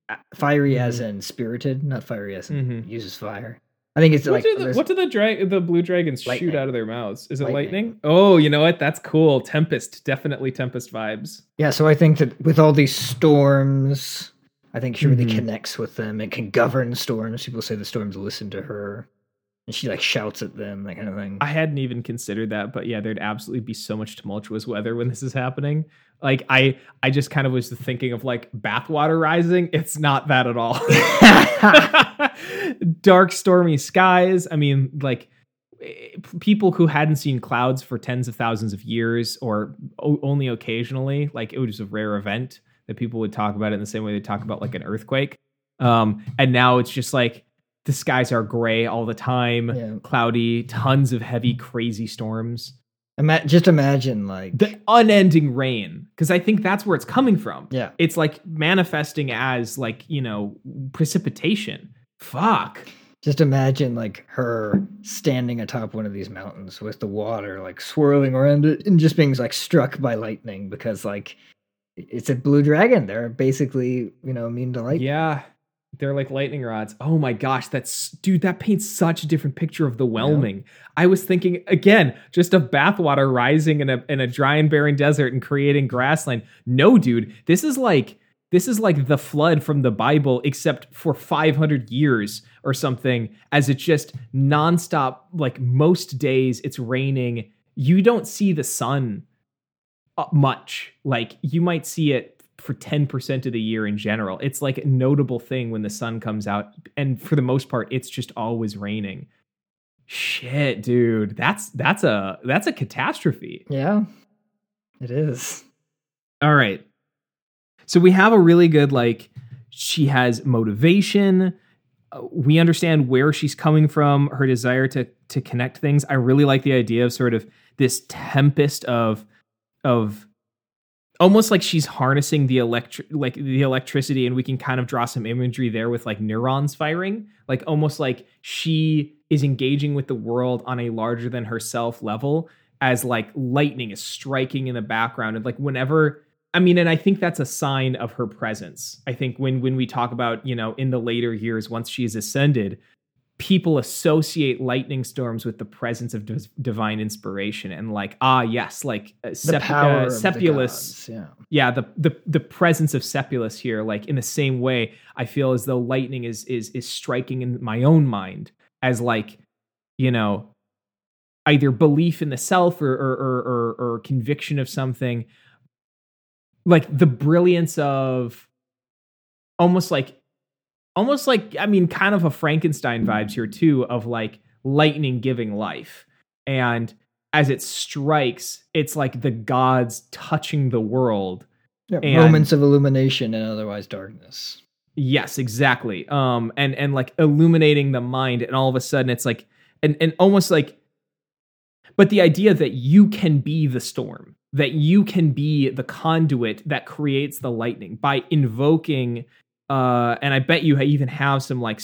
as in spirited, not fiery as in uses fire. I think it's what do the blue dragons shoot out of their mouths? Is it lightning? Oh, you know what? That's cool. Tempest, definitely Tempest vibes. Yeah, so I think that with all these storms, I think she really connects with them and can govern storms. People say the storms listen to her, and she like shouts at them, that kind of thing. I hadn't even considered that, but yeah, there'd absolutely be so much tumultuous weather when this is happening. Like I just kind of was thinking of like bathwater rising. It's not that at all. Dark, stormy skies. I mean, like people who hadn't seen clouds for tens of thousands of years or only occasionally, like it was a rare event that people would talk about it in the same way they talk about like an earthquake. And now it's just like the skies are gray all the time, cloudy, tons of heavy, crazy storms. Just imagine like the unending rain, because I think that's where it's coming from. Yeah. It's like manifesting as like, you know, precipitation. Fuck. Just imagine like her standing atop one of these mountains with the water like swirling around it and just being like struck by lightning because like it's a blue dragon. They're basically, you know, immune to lightning. Yeah. They're like lightning rods. Oh my gosh, that paints such a different picture of the whelming. Yeah. I was thinking again, just of bathwater rising in a dry and barren desert and creating grassland. No, dude, this is like the flood from the Bible, except for 500 years or something, as it's just nonstop. Like most days, it's raining. You don't see the sun much. Like you might see it for 10% of the year in general. It's like a notable thing when the sun comes out, and for the most part it's just always raining. Shit, dude, that's a catastrophe. Yeah, it is. All right, so we have a really good, like, she has motivation, we understand where she's coming from, her desire to connect things. I really like the idea of sort of this tempest of almost like she's harnessing the electricity, and we can kind of draw some imagery there with like neurons firing, like almost like she is engaging with the world on a larger than herself level, as like lightning is striking in the background. And like whenever, I mean, and I think that's a sign of her presence. I think when we talk about, you know, in the later years, once she's ascended, people associate lightning storms with the presence of divine inspiration, and like, yes, like The power of the Sepulus, gods, yeah, the presence of Sepulus here, like in the same way, I feel as though lightning is striking in my own mind as like, you know, either belief in the self or conviction of something, like the brilliance of almost like, I mean, kind of a Frankenstein vibes here too, of like lightning giving life. And as it strikes, it's like the gods touching the world. Yeah, And- moments of illumination and otherwise darkness. Yes, exactly. And like illuminating the mind, and all of a sudden it's like, and almost like, but the idea that you can be the storm, that you can be the conduit that creates the lightning by invoking, and I bet you even have some like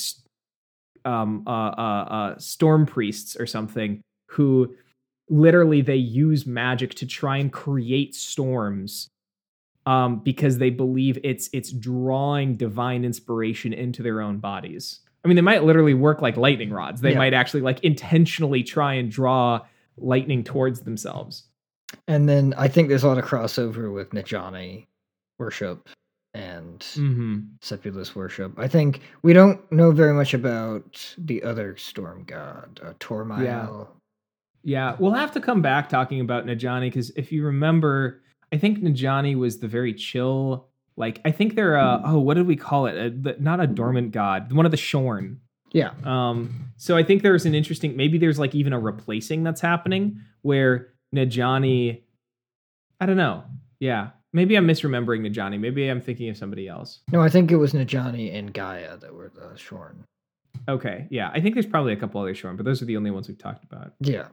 storm priests or something who literally they use magic to try and create storms, because they believe it's drawing divine inspiration into their own bodies. I mean, they might literally work like lightning rods. They might actually like intentionally try and draw lightning towards themselves. And then I think there's a lot of crossover with Najani worship and Sepulus worship. I think we don't know very much about the other storm god, Tormael. Yeah, we'll have to come back talking about Najani, because if you remember, I think Najani was the very chill, like, I think they're, what did we call it? Not a dormant god, one of the Shorn. Yeah. So I think there's an interesting, maybe there's like even a replacing that's happening where Najani, I don't know. Yeah. Maybe I'm misremembering Najani. Maybe I'm thinking of somebody else. No, I think it was Najani and Gaia that were the Shorn. Okay. Yeah. I think there's probably a couple other Shorn, but those are the only ones we've talked about. Yeah.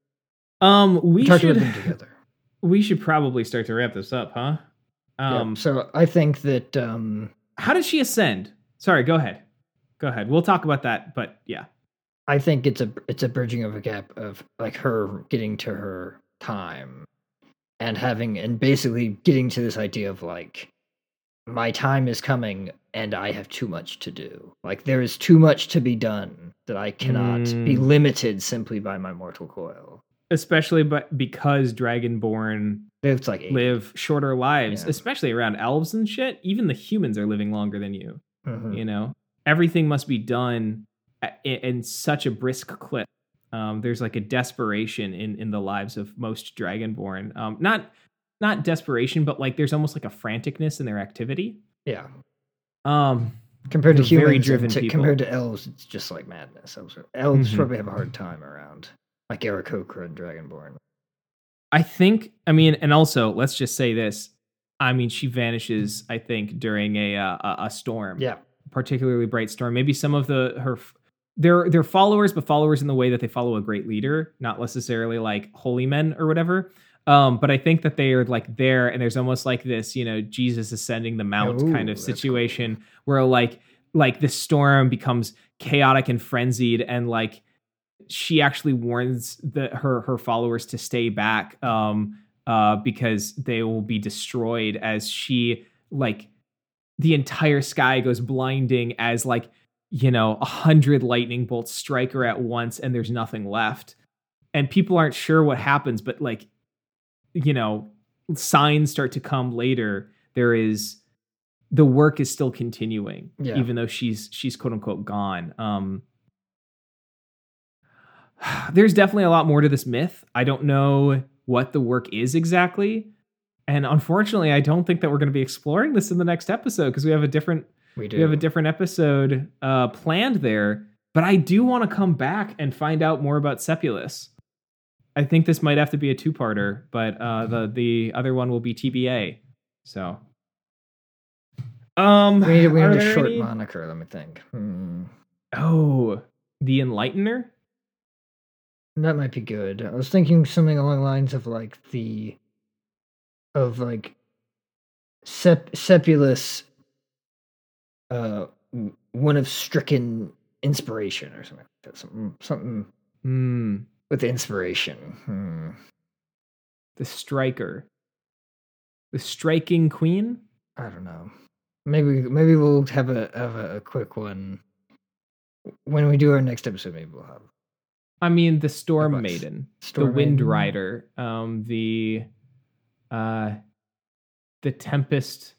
We talked should, about them together. We should probably start to wrap this up, huh? So I think that how did she ascend? Sorry, go ahead. We'll talk about that, but yeah. I think it's a bridging of a gap of like her getting to her time and basically getting to this idea of like, my time is coming and I have too much to do. Like there is too much to be done that I cannot be limited simply by my mortal coil. Especially because Dragonborn It's like 80. live shorter lives, Yeah. especially around elves and shit. Even the humans are living longer than you. Mhm. You know, everything must be done in such a brisk clip. There's like a desperation in the lives of most Dragonborn. Not desperation, but like there's almost like a franticness in their activity. Yeah. They're Compared to very humans, driven people. compared to elves, it's just like madness. Elves Mhm. probably have a hard time around, like Aarakocra and Dragonborn. I think, I mean, and also let's just say this. I mean, she vanishes, I think, during a storm. Yeah. Particularly bright storm. Maybe some of they're followers, but followers in the way that they follow a great leader, not necessarily like holy men or whatever. But I think that they are like there, and there's almost like this, you know, Jesus ascending the mount kind of that's situation where like the storm becomes chaotic and frenzied, and like she actually warns her followers to stay back, because they will be destroyed as she like the entire sky goes blinding as like, you know, 100 lightning bolts strike her at once and there's nothing left. And people aren't sure what happens, but like, you know, signs start to come later. The work is still continuing, even though she's quote unquote gone. There's definitely a lot more to this myth. I don't know what the work is exactly. And unfortunately, I don't think that we're going to be exploring this in the next episode because we have a different episode planned there. But I do want to come back and find out more about Sepulus. I think this might have to be a two-parter, but the other one will be TBA. So, we need a short moniker. Let me think. Oh, the Enlightener. That might be good. I was thinking something along the lines of like Sepulus, one of stricken inspiration or something like that. Something with inspiration. The striker. The striking queen? I don't know. Maybe we'll have a quick one when we do our next episode. Maybe we'll have. I mean, the Storm Maiden, the Wind Rider, the Tempest,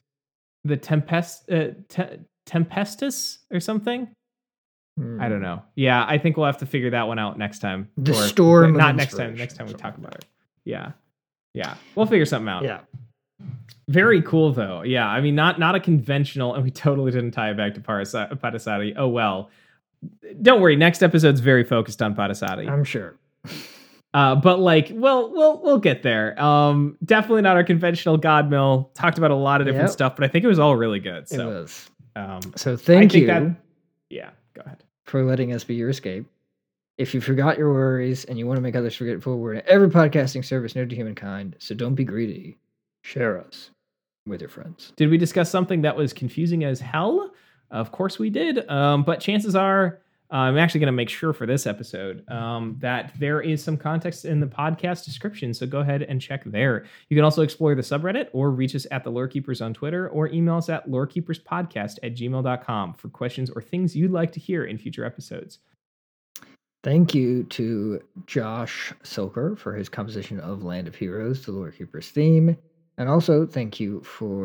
Tempestus or something. I don't know. Yeah, I think we'll have to figure that one out next time. The Storm, not next time. Next time we talk about it. Yeah, we'll figure something out. Yeah. Very cool though. Yeah, I mean, not a conventional, and we totally didn't tie it back to Parasati. Oh well. Don't worry. Next episode's very focused on Parasati. I'm sure. But like, we'll get there. Definitely not our conventional God Mill. Talked about a lot of different stuff, but I think it was all really good. So, it was. So thank you. Go ahead. For letting us be your escape. If you forgot your worries and you want to make others forgetful, we're in every podcasting service known to humankind. So don't be greedy. Share us with your friends. Did we discuss something that was confusing as hell? Of course we did. But chances are, I'm actually going to make sure for this episode that there is some context in the podcast description. So go ahead and check there. You can also explore the subreddit or reach us at the Lorekeepers on Twitter or email us at lorekeeperspodcast@gmail.com for questions or things you'd like to hear in future episodes. Thank you to Josh Silker for his composition of Land of Heroes, the Lorekeepers theme. And also thank you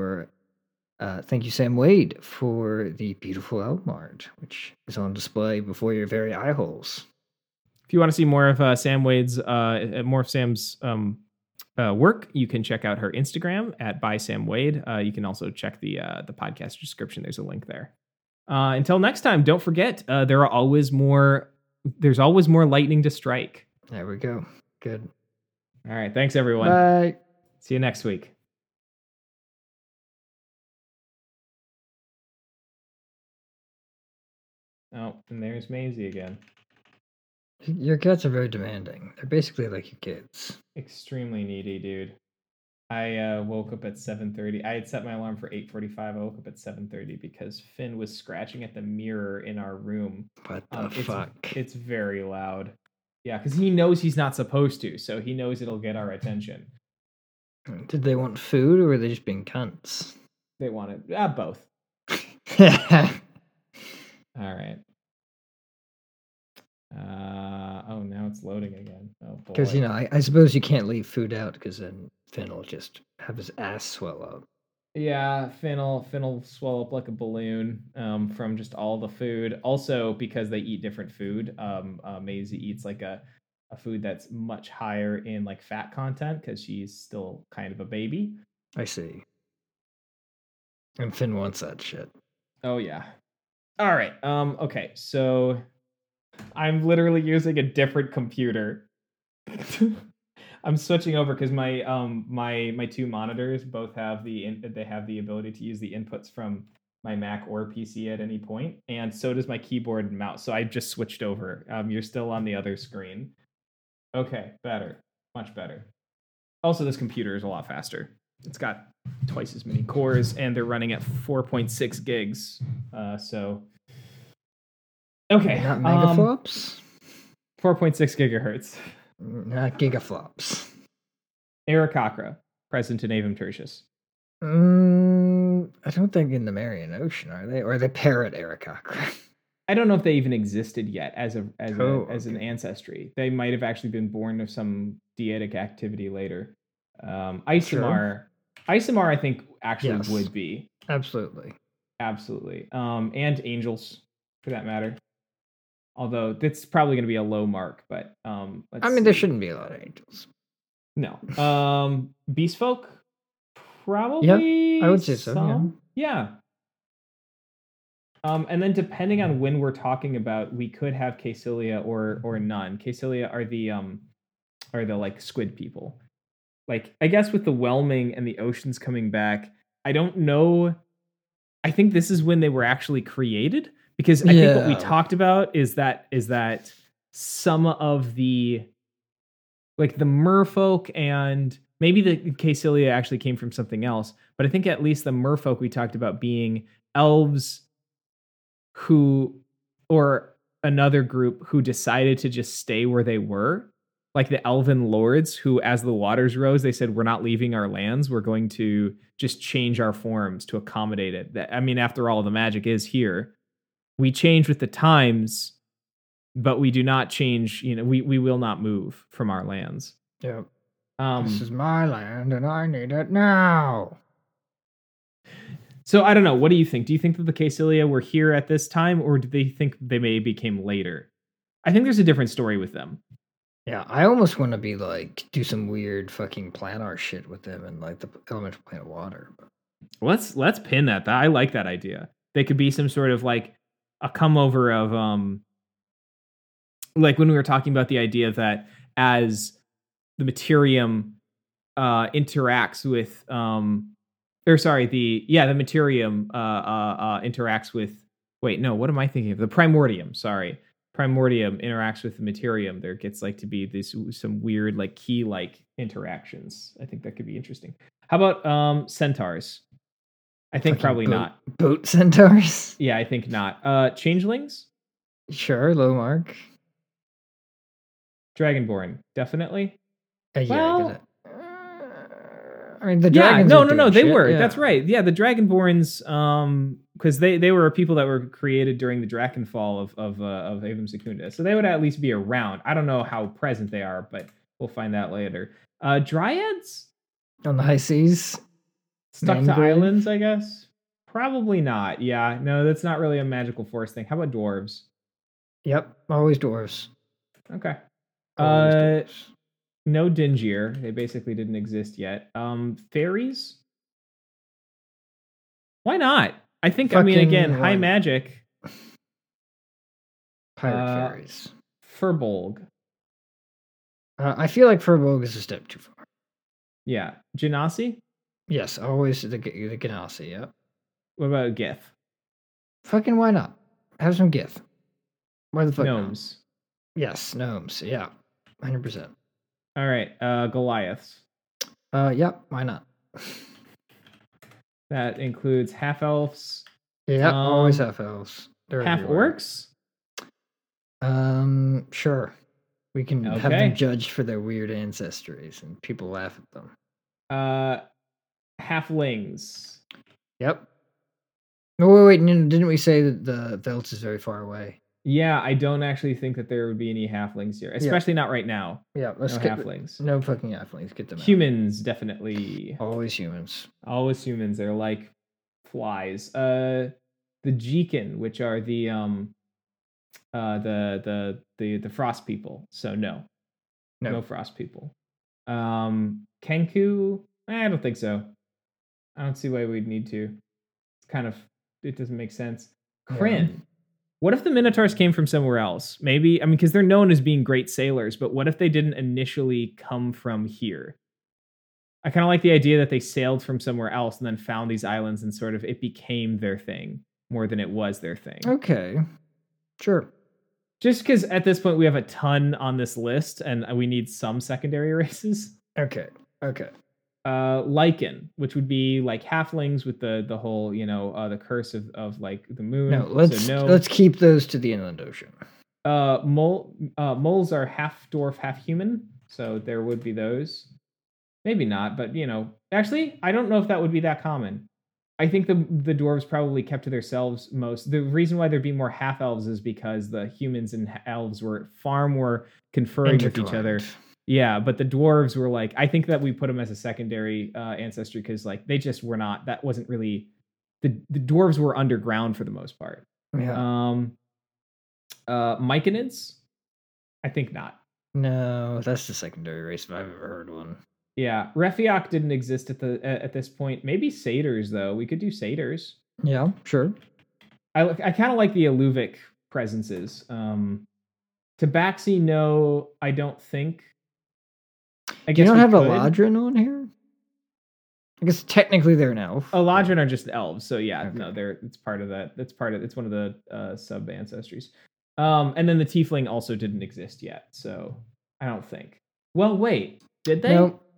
Sam Wade for the beautiful album art, which is on display before your very eye holes. If you want to see more of Sam Wade's, more of Sam's work, you can check out her Instagram at @bysamwade. You can also check the podcast description. There's a link there. Until next time, don't forget there's always more lightning to strike. There we go. Good. All right. Thanks, everyone. Bye. See you next week. Oh, and there's Maisie again. Your cats are very demanding. They're basically like your kids. Extremely needy, dude. I woke up at 7:30. I had set my alarm for 8:45. I woke up at 7:30 because Finn was scratching at the mirror in our room. What the fuck? It's very loud. Yeah, because he knows he's not supposed to, so he knows it'll get our attention. Did they want food or were they just being cunts? They wanted both. All right. Oh, now it's loading again. Oh boy. Because I suppose you can't leave food out because then Finn will just have his ass swell up. Yeah, Finn will swell up like a balloon from just all the food. Also, because they eat different food, Maisie eats like a food that's much higher in like fat content because she's still kind of a baby. I see. And Finn wants that shit. Oh yeah. All right. Okay. So I'm literally using a different computer. I'm switching over because my my two monitors both have the ability to use the inputs from my Mac or PC at any point, and so does my keyboard and mouse. So I just switched over. You're still on the other screen. Okay, better, much better. Also, this computer is a lot faster. It's got twice as many cores, and they're running at 4.6 gigs. So, okay, not megaflops. 4.6 gigahertz. Not gigaflops. Aarakocra, present in Avum Tertius. I don't think in the Marian Ocean, are they? Or the parrot Aarakocra? I don't know if they even existed yet as an ancestry. They might have actually been born of some deitic activity later. Isomar, I think actually would be. Absolutely. And angels, for that matter. Although that's probably going to be a low mark, but there shouldn't be a lot of angels. No. Beast folk, probably. Yeah, I would say so. Yeah. And then depending on when we're talking about, we could have Caecilia or none. Caecilia are the like squid people. Like, I guess with the whelming and the oceans coming back, I don't know. I think this is when they were actually created. Because I think what we talked about is that some of the, like the merfolk and maybe the Caecilia actually came from something else, but I think at least the merfolk we talked about being elves or another group who decided to just stay where they were, like the elven lords who, as the waters rose, they said, we're not leaving our lands. We're going to just change our forms to accommodate it. I mean, after all, the magic is here. We change with the times, but we do not change. We will not move from our lands. Yep. This is my land and I need it now. So I don't know. What do you think? Do you think that the Caecilia were here at this time, or do they think they maybe came later? I think there's a different story with them. Yeah, I almost want to be like, do some weird fucking planar shit with them and like the elemental plane of water. Let's pin that. I like that idea. They could be some sort of like a come over of like when we were talking about the idea that as the Materium interacts with the Materium interacts with, wait, no, what am I thinking of? The Primordium, sorry. Primordium interacts with the Materium. There gets like to be some weird like key like interactions. I think that could be interesting. How about centaurs? I think Fucking probably not. Boat centaurs? Yeah, I think not. Changelings? Sure, low mark. Dragonborn, definitely. Yeah, I mean, the dragons. dragons. No, they shit. were. Yeah. That's right. Yeah, the Dragonborns, because they were people that were created during the Drakenfall of Avum Secunda, so they would at least be around. I don't know how present they are, but we'll find that later. Dryads On the high seas? stuck to islands, I guess. Probably not. Yeah, no, that's not really a magical force thing. How about dwarves? Yep, always dwarves. Okay. Always dwarves. No Dingier. They basically didn't exist yet. Fairies? Why not? I think, I mean, again, high magic. Pirate fairies. Furbolg. I feel like Furbolg is a step too far. Yeah. Genasi? Yes, always the Genasi, yeah. What about Gith? Fucking why not? Have some Gith. Why the fuck Gnomes. not? Yes, gnomes, yeah. 100%. All right, Goliaths. Yep, why not? That includes half-elves. Yeah, always half-elves. Half-orcs? Sure. We can have them judged for their weird ancestries, and people laugh at them. Halflings. Yep. Oh, wait, didn't we say that the Veldt is very far away? Yeah, I don't actually think that there would be any halflings here, especially not right now. Yeah, let's get halflings. No fucking halflings. Get them out. Humans, definitely. Always humans. Always humans. They're like flies. The Jeekin, which are the frost people. So no frost people. Kenku, I don't think so. I don't see why we'd need to. It's kind of, it doesn't make sense. Kryn. Yeah. What if the Minotaurs came from somewhere else? Maybe, I mean, because they're known as being great sailors, but what if they didn't initially come from here? I kind of like the idea that they sailed from somewhere else and then found these islands and sort of it became their thing more than it was their thing. Okay. Sure. Just because at this point we have a ton on this list and we need some secondary races. Okay. Lycan, which would be like halflings with the whole, the curse of like the moon. No, let's keep those to the inland ocean. Moles are half dwarf, half human, so there would be those. Maybe not, but actually, I don't know if that would be that common. I think the dwarves probably kept to themselves most. The reason why there'd be more half elves is because the humans and elves were far more conferring with each other. Yeah, but the dwarves were like, I think that we put them as a secondary ancestry because like they just were not. That wasn't really the dwarves were underground for the most part. Yeah. Myconids? I think not. No, that's the secondary race if I've ever heard one. Yeah, Refiok didn't exist at this point. Maybe satyrs though. We could do satyrs. Yeah, sure. I kind of like the Aluvic presences. Tabaxi, no, I don't think. I guess you don't have Eladrin on here? I guess technically they're an elf. Eladrin are just elves, so yeah, okay. No, it's part of that. It's one of the sub ancestries. And then the Tiefling also didn't exist yet, so I don't think. Well, wait, did they? No,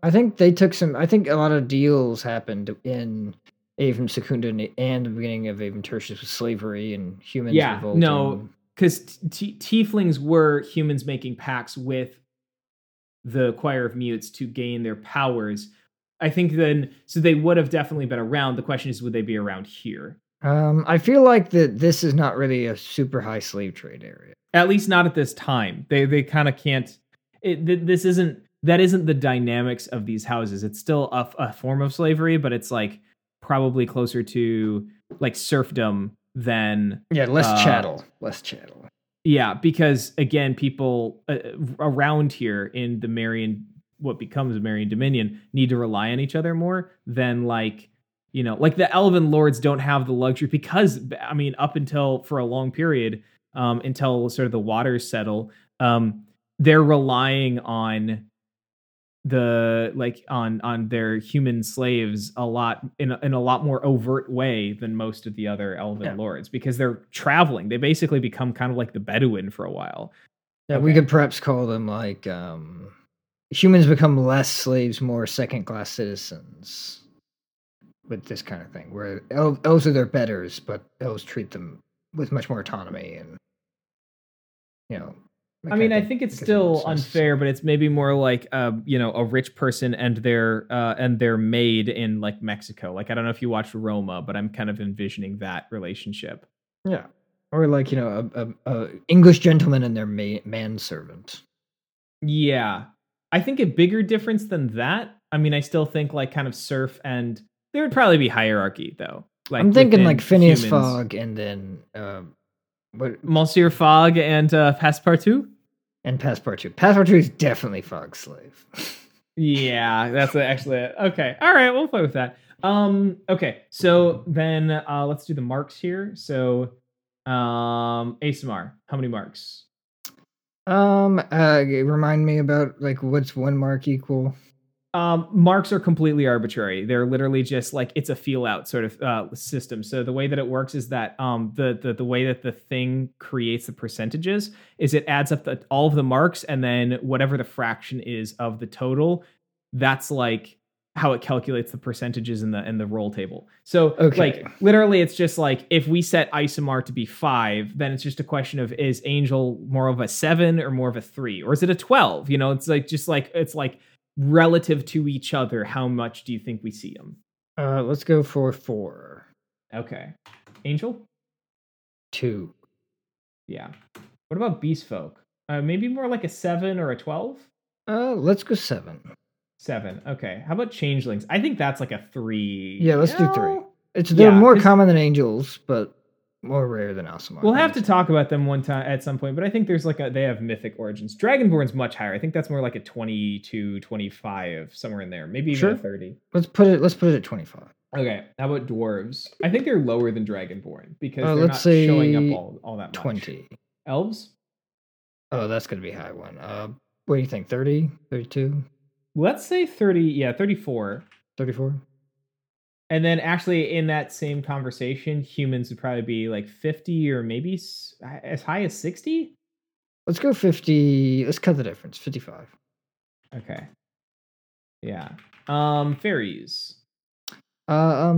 I think they took some. I think a lot of deals happened in Avum Secunda and the beginning of Avum Tertius with slavery and humans revolting. No, because tieflings were humans making pacts with the Choir of Mutes to gain their powers. I think then, so they would have definitely been around. The question is, would they be around here? I feel like that this is not really a super high slave trade area. At least not at this time. They kind of can't. This isn't. That isn't the dynamics of these houses. It's still a form of slavery, but it's like probably closer to like serfdom than less chattel. Yeah, because again, people around here in the Marian, what becomes Marian Dominion, need to rely on each other more than like, you know, like the Elven lords don't have the luxury because, I mean, up until for a long period, until sort of the waters settle, they're relying on on their human slaves a lot in a lot more overt way than most of the other Elven lords, because they're traveling. They basically become kind of like the Bedouin for a while. Yeah, we could perhaps call them like humans become less slaves, more second-class citizens with this kind of thing, where elves are their betters, but elves treat them with much more autonomy and, you know. I mean, I think it's still unfair, but it's maybe more like you know, a rich person and their maid in like Mexico. Like, I don't know if you watched Roma, but I'm kind of envisioning that relationship. Yeah, or like, you know, a English gentleman and their manservant. Yeah, I think a bigger difference than that. I mean, I still think like kind of serf, and there would probably be hierarchy though. Like, I'm thinking like Phineas Fogg and then Monsieur Fogg and Passepartout. And Passepartout. Passepartout is definitely Fogg's slave. Yeah, that's actually it. Okay. All right, we'll play with that. Okay, so then let's do the marks here. So ASMR, how many marks? Remind me about like what's one mark equal? Marks are completely arbitrary. They're literally just like, it's a feel out sort of system. So the way that it works is that the way that the thing creates the percentages is it adds up all of the marks, and then whatever the fraction is of the total, that's like how it calculates the percentages in the roll table. So like literally it's just like, if we set Isomar to be 5, then it's just a question of, is Angel more of a 7 or more of a 3, or is it a 12? You know, it's like just like it's like relative to each other, how much do you think we see them? Let's go for 4. Okay. Angel? 2. Yeah. What about Beast Folk? Maybe more like a 7 or a 12? Let's go 7. 7. Okay. How about Changelings? I think that's like a 3. Yeah, let's do 3. They're more common than angels, but more rare than Aasimar. We'll have to talk about them one time at some point, but I think there's like they have mythic origins. Dragonborn's much higher. I think that's more like a 22, 25, somewhere in there. Maybe even a 30. Let's put it at 25. Okay. How about dwarves? I think they're lower than Dragonborn because they're not showing up all that much. 20. Elves? Oh, that's going to be a high one. What do you think? 30? 32? Let's say 30. Yeah, 34. 34? And then actually in that same conversation, humans would probably be like 50 or maybe as high as 60. Let's go 50. Let's cut the difference. 55. Okay. Yeah. Fairies. Back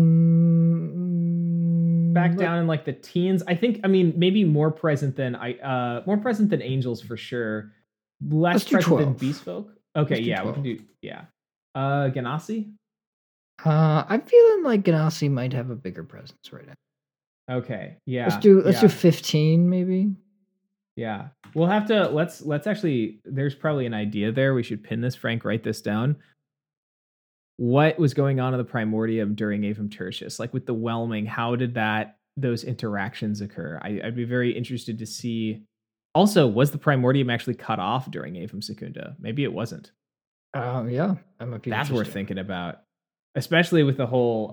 down in like the teens. I think, I mean, maybe more present than angels for sure. Less present than beast folk. Okay, yeah, 12. We can do Genasi? I'm feeling like Genasi might have a bigger presence right now. Okay, yeah. Let's do 15 maybe. Yeah. We'll have to let's actually, there's probably an idea there. We should pin this. Frank, write this down. What was going on in the Primordium during Avum Tertius? Like with the whelming, how did those interactions occur? I'd be very interested to see. Also, was the Primordium actually cut off during Avum Secunda? Maybe it wasn't. Yeah. That's worth thinking about. Especially with the whole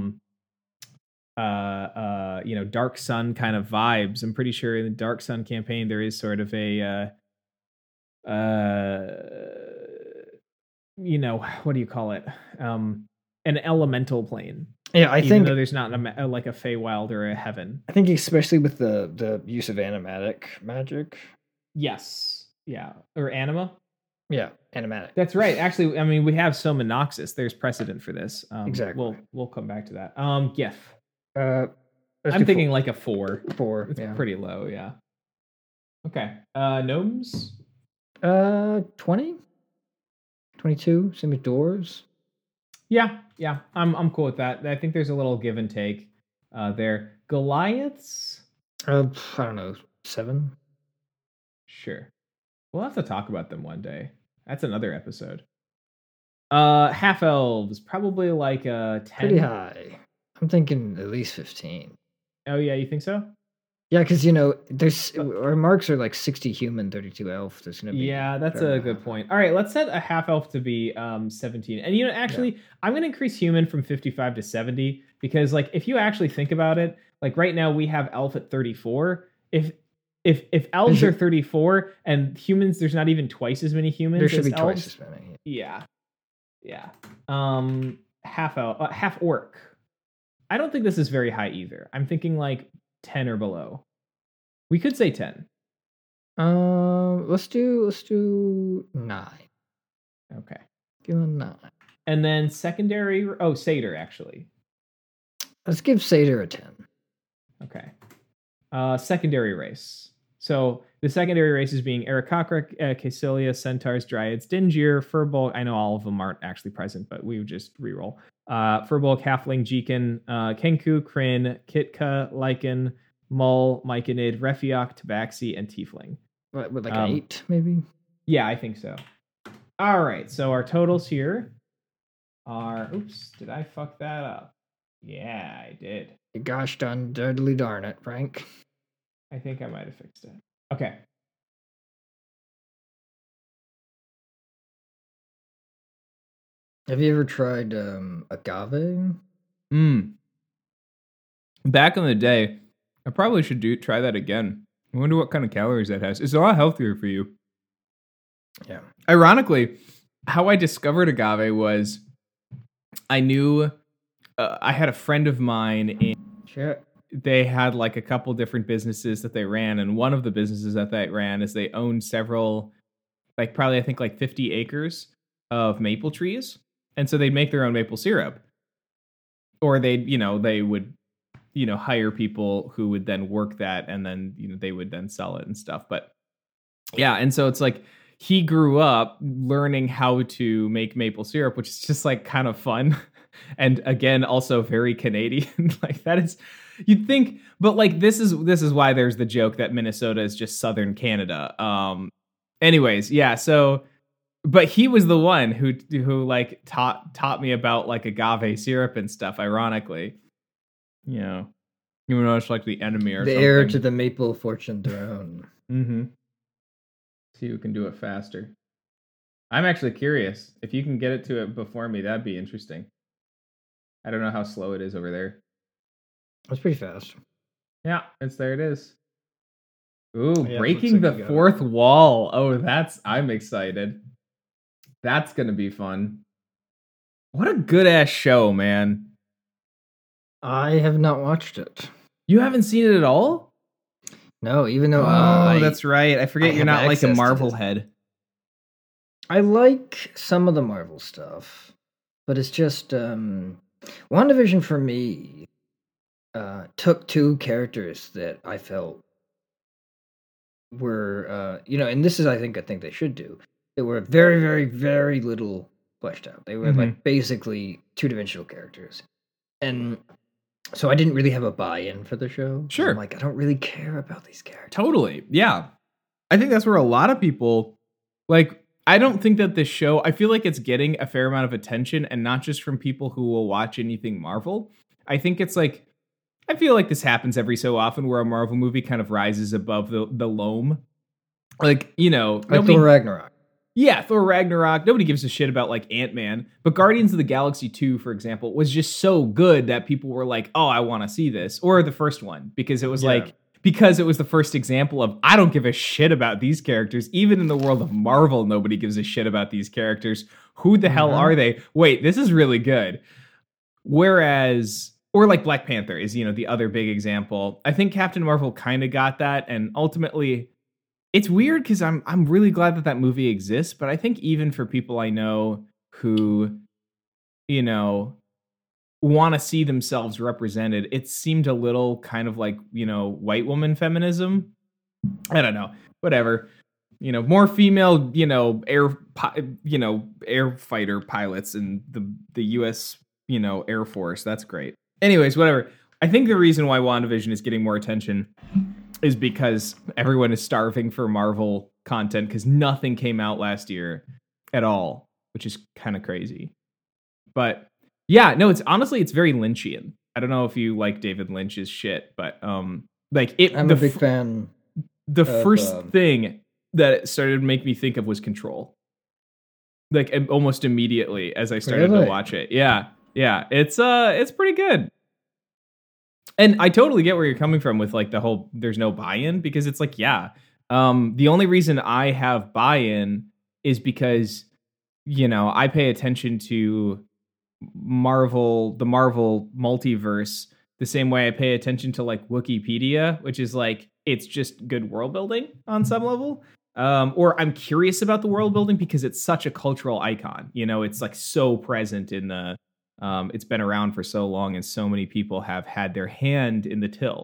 Dark Sun kind of vibes. I'm pretty sure in the Dark Sun campaign there is sort of a what do you call it? An elemental plane. Yeah, I think though there's not like a Feywild or a heaven. I think especially with the use of animatic magic. Yes. Yeah. Or anima. Yeah, animatic. That's right. Actually, I mean, we have Soma Noxus. There's precedent for this. Exactly. We'll come back to that. GIF. Let's I'm do thinking like a 4. 4. It's Yeah. pretty low, yeah. Okay. Gnomes? 20? 22? Same as doors? Yeah. I'm cool with that. I think there's a little give and take there. Goliaths? I don't know, 7? Sure. We'll have to talk about them one day. That's another episode. Half elves, probably like a 10. Pretty high. I'm thinking at least 15. Oh yeah, you think so? Yeah, because there's our marks are like 60 human, 32 elf. There's gonna be Yeah, that's a good point. All right, let's set a half elf to be 17. And actually, I'm gonna increase human from 55 to 70 because like if you actually think about it, like right now we have elf at 34. If elves are 34 and humans, there's not even twice as many humans. There should as be elves. twice as many. Yeah. Half elf, half orc. I don't think this is very high either. I'm thinking like 10 or below. We could say 10. Let's do 9. Okay. Feeling 9. And then secondary. Oh, satyr actually. Let's give satyr a 10. Okay. Secondary race. So the secondary races being Aarakocra, Caecilia, Centaurs, Dryads, Dingyr, Furbolg. I know all of them aren't actually present, but we would just reroll. Furbolg, Halfling, Jeekin, Kenku, Kryn, Kitka, Lycan, Mull, Myconid, Refiok, Tabaxi, and Tiefling. What, with like an 8, maybe? Yeah, I think so. All right, so our totals here are... Oops, did I fuck that up? Yeah, I did. Gosh deadly darn it, Frank. I think I might have fixed it. Okay. Have you ever tried agave? Back in the day, I probably should try that again. I wonder what kind of calories that has. It's a lot healthier for you. Yeah. Ironically, how I discovered agave was I knew I had a friend of mine in. Sure. They had like a couple different businesses that they ran, and one of the businesses that they ran is they owned several, like probably I think like 50 acres of maple trees, and so they'd make their own maple syrup, or they would hire people who would then work that, and then they would then sell it and stuff. But yeah, and so it's like he grew up learning how to make maple syrup, which is just like kind of fun, and again also very Canadian. Like that is. You'd think, but like this is why there's the joke that Minnesota is just southern Canada. Anyways, yeah. So, but he was the one who like taught me about like agave syrup and stuff. Ironically, even though it's like the enemy or the something. heir to the maple fortune throne. Mm-hmm. See who can do it faster. I'm actually curious if you can get it to it before me. That'd be interesting. I don't know how slow it is over there. That's pretty fast. Yeah, there it is. Ooh, Yeah, breaking like the fourth wall. Oh, I'm excited. That's going to be fun. What a good ass show, man. I have not watched it. You haven't seen it at all? No, even though that's right. I forget you're not like a Marvel head. I like some of the Marvel stuff, but it's just WandaVision for me took 2 characters that I felt were and this is I think they should do. They were very, very, very little fleshed out. They were like basically 2-dimensional characters. And so I didn't really have a buy-in for the show. Sure. I'm like, I don't really care about these characters. Totally. Yeah. I think that's where a lot of people, like, I don't think that this show, I feel like it's getting a fair amount of attention, and not just from people who will watch anything Marvel. I think it's like, I feel like this happens every so often where a Marvel movie kind of rises above the loam. Like, Thor Ragnarok. Yeah, Thor Ragnarok. Nobody gives a shit about like Ant-Man. But Guardians of the Galaxy 2, for example, was just so good that people were like, oh, I want to see this. Or the first one, because it was because it was the first example of, I don't give a shit about these characters. Even in the world of Marvel, nobody gives a shit about these characters. Who the hell are they? Wait, this is really good. Whereas, or like Black Panther is, the other big example. I think Captain Marvel kind of got that. And ultimately, it's weird because I'm really glad that movie exists, but I think even for people I know who, you know, want to see themselves represented, it seemed a little kind of like, you know, white woman feminism. I don't know, whatever. You know, more female, you know, air fighter pilots in the U.S., you know, Air Force. That's great. Anyways, whatever. I think the reason why WandaVision is getting more attention is because everyone is starving for Marvel content because nothing came out last year at all, which is kind of crazy. But yeah, no, it's very Lynchian. I don't know if you like David Lynch's shit, but like it. I'm a big fan. The first thing that it started to make me think of was Control. Like almost immediately as I started to watch it. Yeah. It's pretty good. And I totally get where you're coming from with like the whole there's no buy-in, because it's like, yeah. The only reason I have buy-in is because, you know, I pay attention to the Marvel multiverse the same way I pay attention to like Wikipedia, which is like, it's just good world building on some level. Or I'm curious about the world building because it's such a cultural icon. You know, it's like so present in the, it's been around for so long and so many people have had their hand in the till.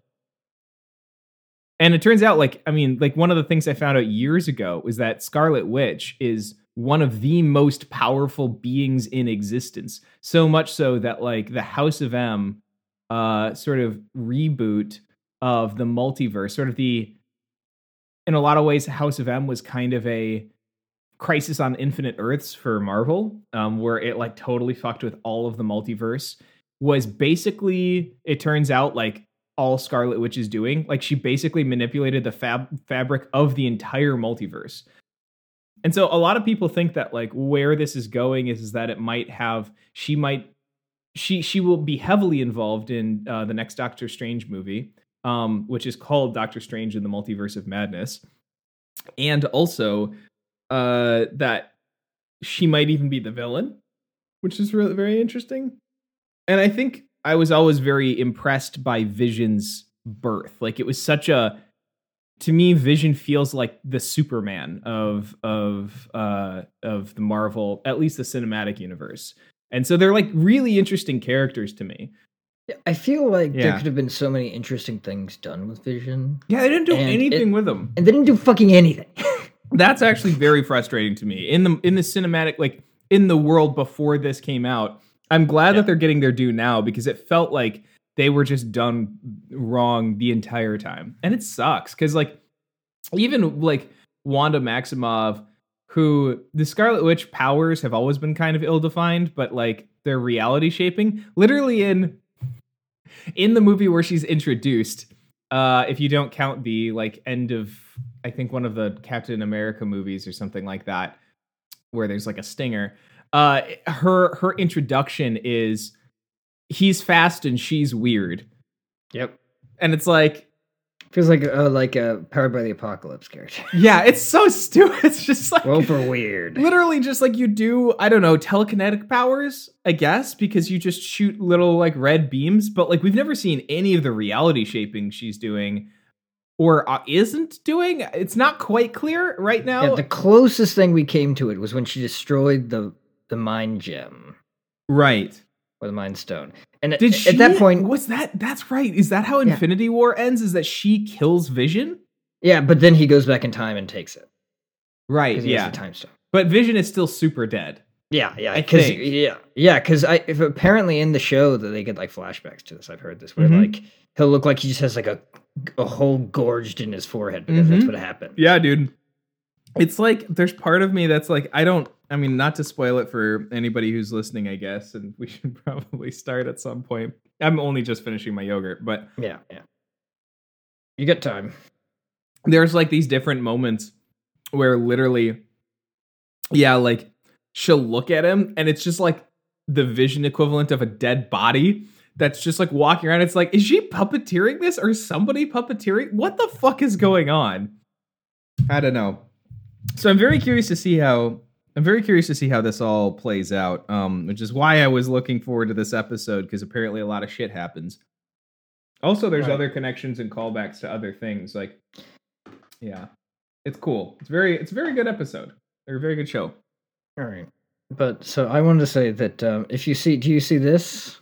And it turns out, like, I mean, like one of the things I found out years ago was that Scarlet Witch is one of the most powerful beings in existence. So much so that like the House of M sort of reboot of the multiverse, sort of the, in a lot of ways, House of M was kind of a Crisis on Infinite Earths for Marvel, where it like totally fucked with all of the multiverse. Was basically, it turns out, like all Scarlet Witch is doing, like she basically manipulated the fabric of the entire multiverse. And so a lot of people think that like where this is going is that it might have, she will be heavily involved in the next Doctor Strange movie, which is called Doctor Strange in the Multiverse of Madness. And also that she might even be the villain, which is really very interesting. And I think I was always very impressed by Vision's birth. Like it was such a, to me, Vision feels like the Superman of the Marvel, at least the cinematic universe. And so they're like really interesting characters to me. I feel like there could have been so many interesting things done with Vision. Yeah, they didn't do anything with them. And they didn't do fucking anything. That's actually very frustrating to me. In the cinematic, like in the world before this came out, I'm glad that they're getting their due now, because it felt like they were just done wrong the entire time. And it sucks because like even like Wanda Maximoff, who the Scarlet Witch powers have always been kind of ill-defined, but like their reality shaping, literally in the movie where she's introduced, if you don't count the like end of, I think one of the Captain America movies or something like that, where there's like a stinger, her introduction is he's fast and she's weird. Yep. And it's like, feels like a Powered by the Apocalypse character. Yeah, it's so stupid. It's just like, well, for weird. Literally just like you do, I don't know, telekinetic powers, I guess, because you just shoot little like red beams. But like we've never seen any of the reality shaping she's doing or isn't doing. It's not quite clear right now. Yeah, the closest thing we came to it was when she destroyed the Mind Gem. Right. Or the Mind Stone. And at that point... What's that? That's right. Is that how Infinity War ends? Is that she kills Vision? Yeah, but then he goes back in time and takes it. Right, yeah. The time stone. But Vision is still super dead. Yeah. I think. Because if apparently in the show that they get like flashbacks to this, I've heard this, where like he'll look like he just has like a hole gorged in his forehead because that's what happened. Yeah, dude. It's like there's part of me that's like, I mean, not to spoil it for anybody who's listening, I guess, and we should probably start at some point. I'm only just finishing my yogurt, but yeah. You got time. There's like these different moments where literally, like she'll look at him and it's just like the Vision equivalent of a dead body that's just like walking around. It's like, is she puppeteering this or somebody puppeteering? What the fuck is going on? I don't know. So I'm very curious to see how this all plays out, which is why I was looking forward to this episode, because apparently a lot of shit happens. Also, there's other connections and callbacks to other things. Like, yeah. It's cool. It's a very good episode. Or a very good show. All right. But so I wanted to say that do you see this?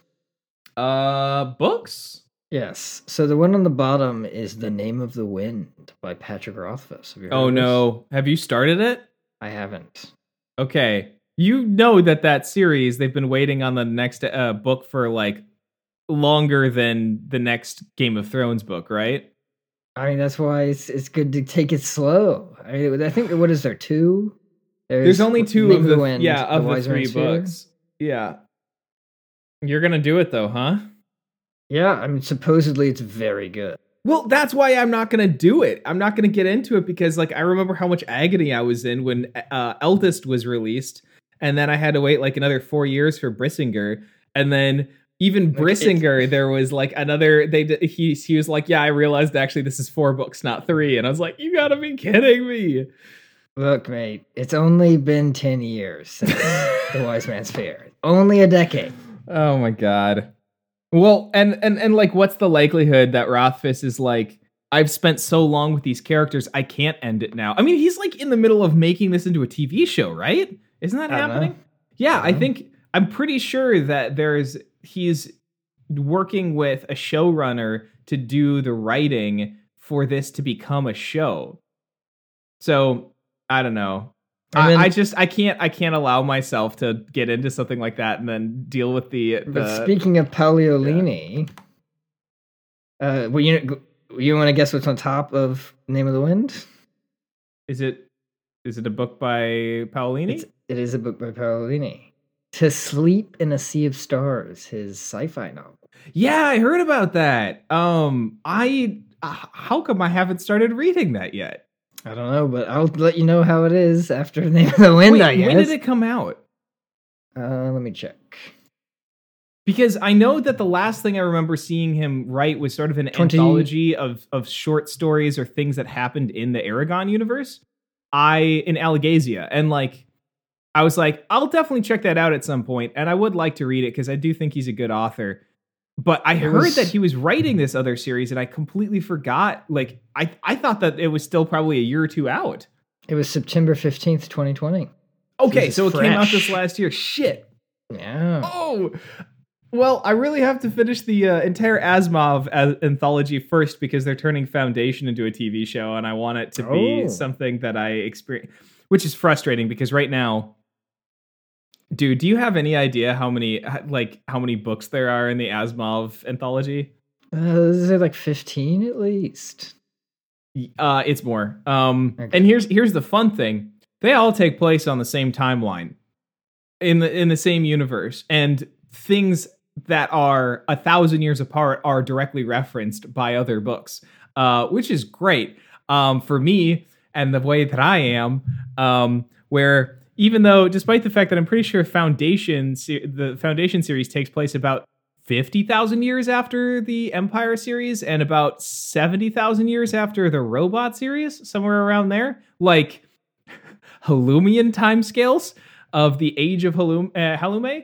Books? Yes. So the one on the bottom is The Name of the Wind by Patrick Rothfuss. Have you heard of this? No. Have you started it? I haven't. Okay. You know that series, they've been waiting on the next book for like longer than the next Game of Thrones book, right? I mean, that's why it's good to take it slow. I think, what is there, 2? There's only 2 of the Wind, of the 3 books. Yeah. You're going to do it though, huh? Yeah, I mean, supposedly it's very good. Well, that's why I'm not going to do it. I'm not going to get into it because, like, I remember how much agony I was in when Eldest was released, and then I had to wait like another 4 years for Brissinger, and then even Brissinger, there was like another. He was like, "Yeah, I realized actually this is 4 books, not 3," and I was like, "You got to be kidding me!" Look, mate, it's only been 10 years since The Wise Man's Fear. Only a decade. Oh my god. Well, and like, what's the likelihood that Rothfuss is like, I've spent so long with these characters, I can't end it now? I mean, he's like in the middle of making this into a TV show, right? Isn't that happening? Yeah, I'm pretty sure that he's working with a showrunner to do the writing for this to become a show. So I don't know. I can't allow myself to get into something like that and then deal with the But speaking of Pagliolini, you want to guess what's on top of Name of the Wind? Is it a book by Paolini? It is a book by Paolini. To Sleep in a Sea of Stars, his sci-fi novel. Yeah, I heard about that. How come I haven't started reading that yet? I don't know, but I'll let you know how it is after Name of the Wind, I guess. When did it come out? Let me check. Because I know that the last thing I remember seeing him write was sort of an anthology of short stories or things that happened in the Aragon universe. In Allegazia. And like, I was like, I'll definitely check that out at some point, and I would like to read it because I do think he's a good author. But I heard that he was writing this other series, and I completely forgot. Like, I thought that it was still probably a year or 2 out. It was September 15th, 2020. Okay, so it came out this last year. Shit. Yeah. Oh, well, I really have to finish the entire Asimov anthology first because they're turning Foundation into a TV show, and I want it to be something that I experience, which is frustrating because right now, dude, do you have any idea how many books there are in the Asimov anthology? Is it like 15 at least? It's more. Okay. And here's the fun thing: they all take place on the same timeline, in the same universe, and things that are 1,000 years apart are directly referenced by other books, which is great for me and the way that I am, where. Even though, despite the fact that I'm pretty sure the Foundation series takes place about 50,000 years after the Empire series and about 70,000 years after the Robot series, somewhere around there, like Hallumian timescales of the age of Hallume.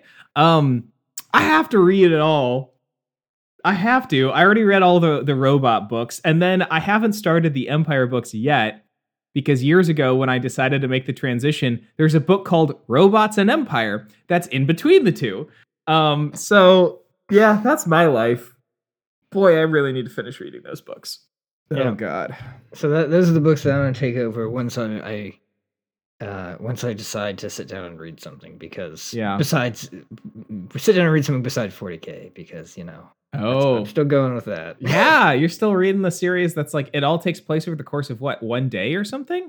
I have to read it all. I have to. I already read all the Robot books, and then I haven't started the Empire books yet. Because years ago, when I decided to make the transition, there's a book called Robots and Empire that's in between the two. So, yeah, that's my life. Boy, I really need to finish reading those books. Yeah. Oh, God. So those are the books that I'm going to take over once I decide to sit down and read something. Because sit down and read something besides 40K. Because, I'm still going with that. Yeah, you're still reading the series that's like, it all takes place over the course of what, 1 day or something?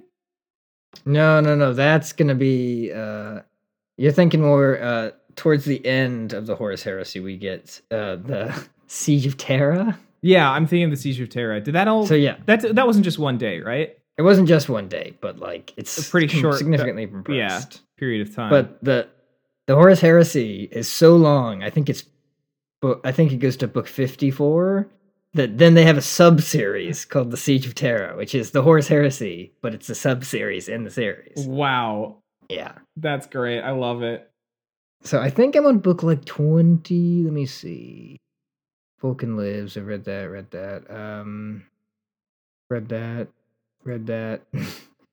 No. That's going to be, you're thinking more towards the end of the Horus Heresy, we get the Siege of Terra. Yeah, I'm thinking the Siege of Terra. Did that all... So yeah. That wasn't just 1 day, right? It wasn't just 1 day, but like, it's a pretty short... significantly compressed. Yeah, period of time. But the Horus Heresy is so long, I think it goes to book 54, that then they have a sub-series called The Siege of Terra, which is the Horus Heresy, but it's a sub-series in the series. Wow. Yeah. That's great. I love it. So I think I'm on book like 20. Let me see. Vulcan Lives. I read that. Read that.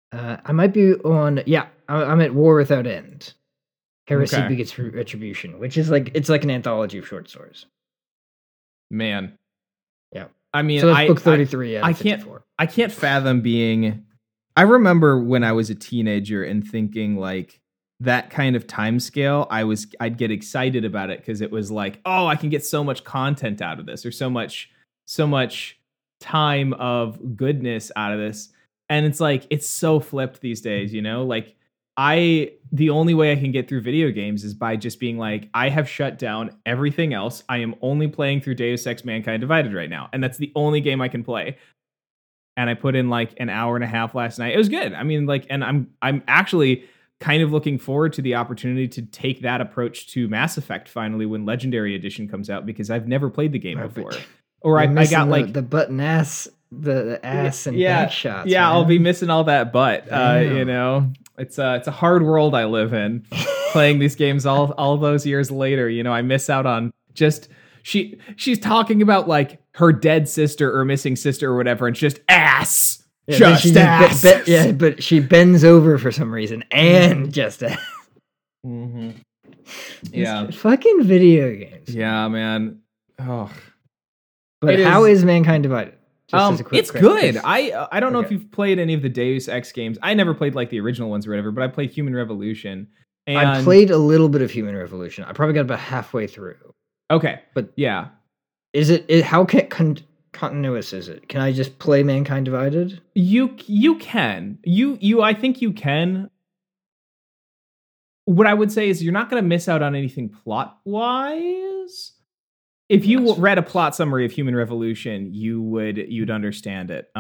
I might be on. Yeah, I'm at War Without End. Heresy Begets Retribution, which is it's like an anthology of short stories. Man, yeah. I mean, so that's book 33. I can't fathom being. I remember when I was a teenager and thinking like that kind of time scale. I'd get excited about it because it was like, oh, I can get so much content out of this, or so much time of goodness out of this. And it's like, it's so flipped these days, you know, like the only way I can get through video games is by just being like, I have shut down everything else. I am only playing through Deus Ex Mankind Divided right now. And that's the only game I can play. And I put in like an hour and a half last night. It was good. I mean, like, and I'm actually kind of looking forward to the opportunity to take that approach to Mass Effect finally when Legendary Edition comes out, because I've never played the game before. Or I got like the button ass. The ass and back shots. Yeah, man. I'll be missing all that butt. You know, it's a hard world I live in, playing these games all those years later. You know, I miss out on just she's talking about like her dead sister or missing sister or whatever, and it's just ass. Yeah, just ass. But she bends over for some reason and just ass. Mm-hmm. Yeah, fucking video games. Yeah, man. Oh. But how is Mankind Divided? It's good. I don't know if you've played any of the Deus Ex games. I never played like the original ones or whatever, but I played Human Revolution. And I played a little bit of Human Revolution. I probably got about halfway through. Okay, but yeah, is it how continuous is it? Can I just play Mankind Divided? You can. I think you can. What I would say is you're not going to miss out on anything plot wise. If you read a plot summary of Human Revolution, you'd understand it.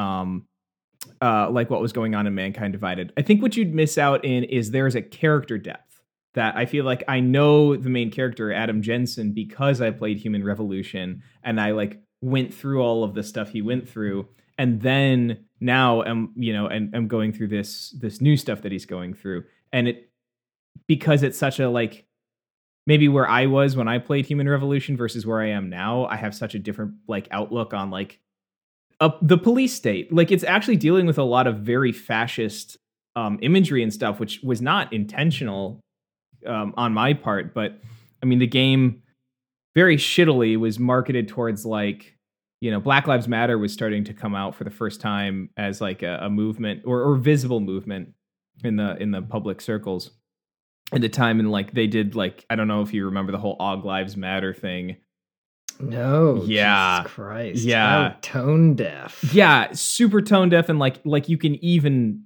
Like what was going on in Mankind Divided. I think what you'd miss out in is there's a character depth that I feel like I know the main character, Adam Jensen, because I played Human Revolution and I like went through all of the stuff he went through. And then now I'm going through this new stuff that he's going through. And because it's such a like, maybe where I was when I played Human Revolution versus where I am now, I have such a different like outlook on like the police state. Like it's actually dealing with a lot of very fascist imagery and stuff, which was not intentional on my part. But I mean, the game very shittily was marketed towards like, you know, Black Lives Matter was starting to come out for the first time as like a movement or visible movement in the public circles at the time. And like they did like, I don't know if you remember the whole Og Lives Matter thing. No. Yeah. Jesus Christ. Yeah. How tone deaf. Yeah. Super tone deaf. And like you can even,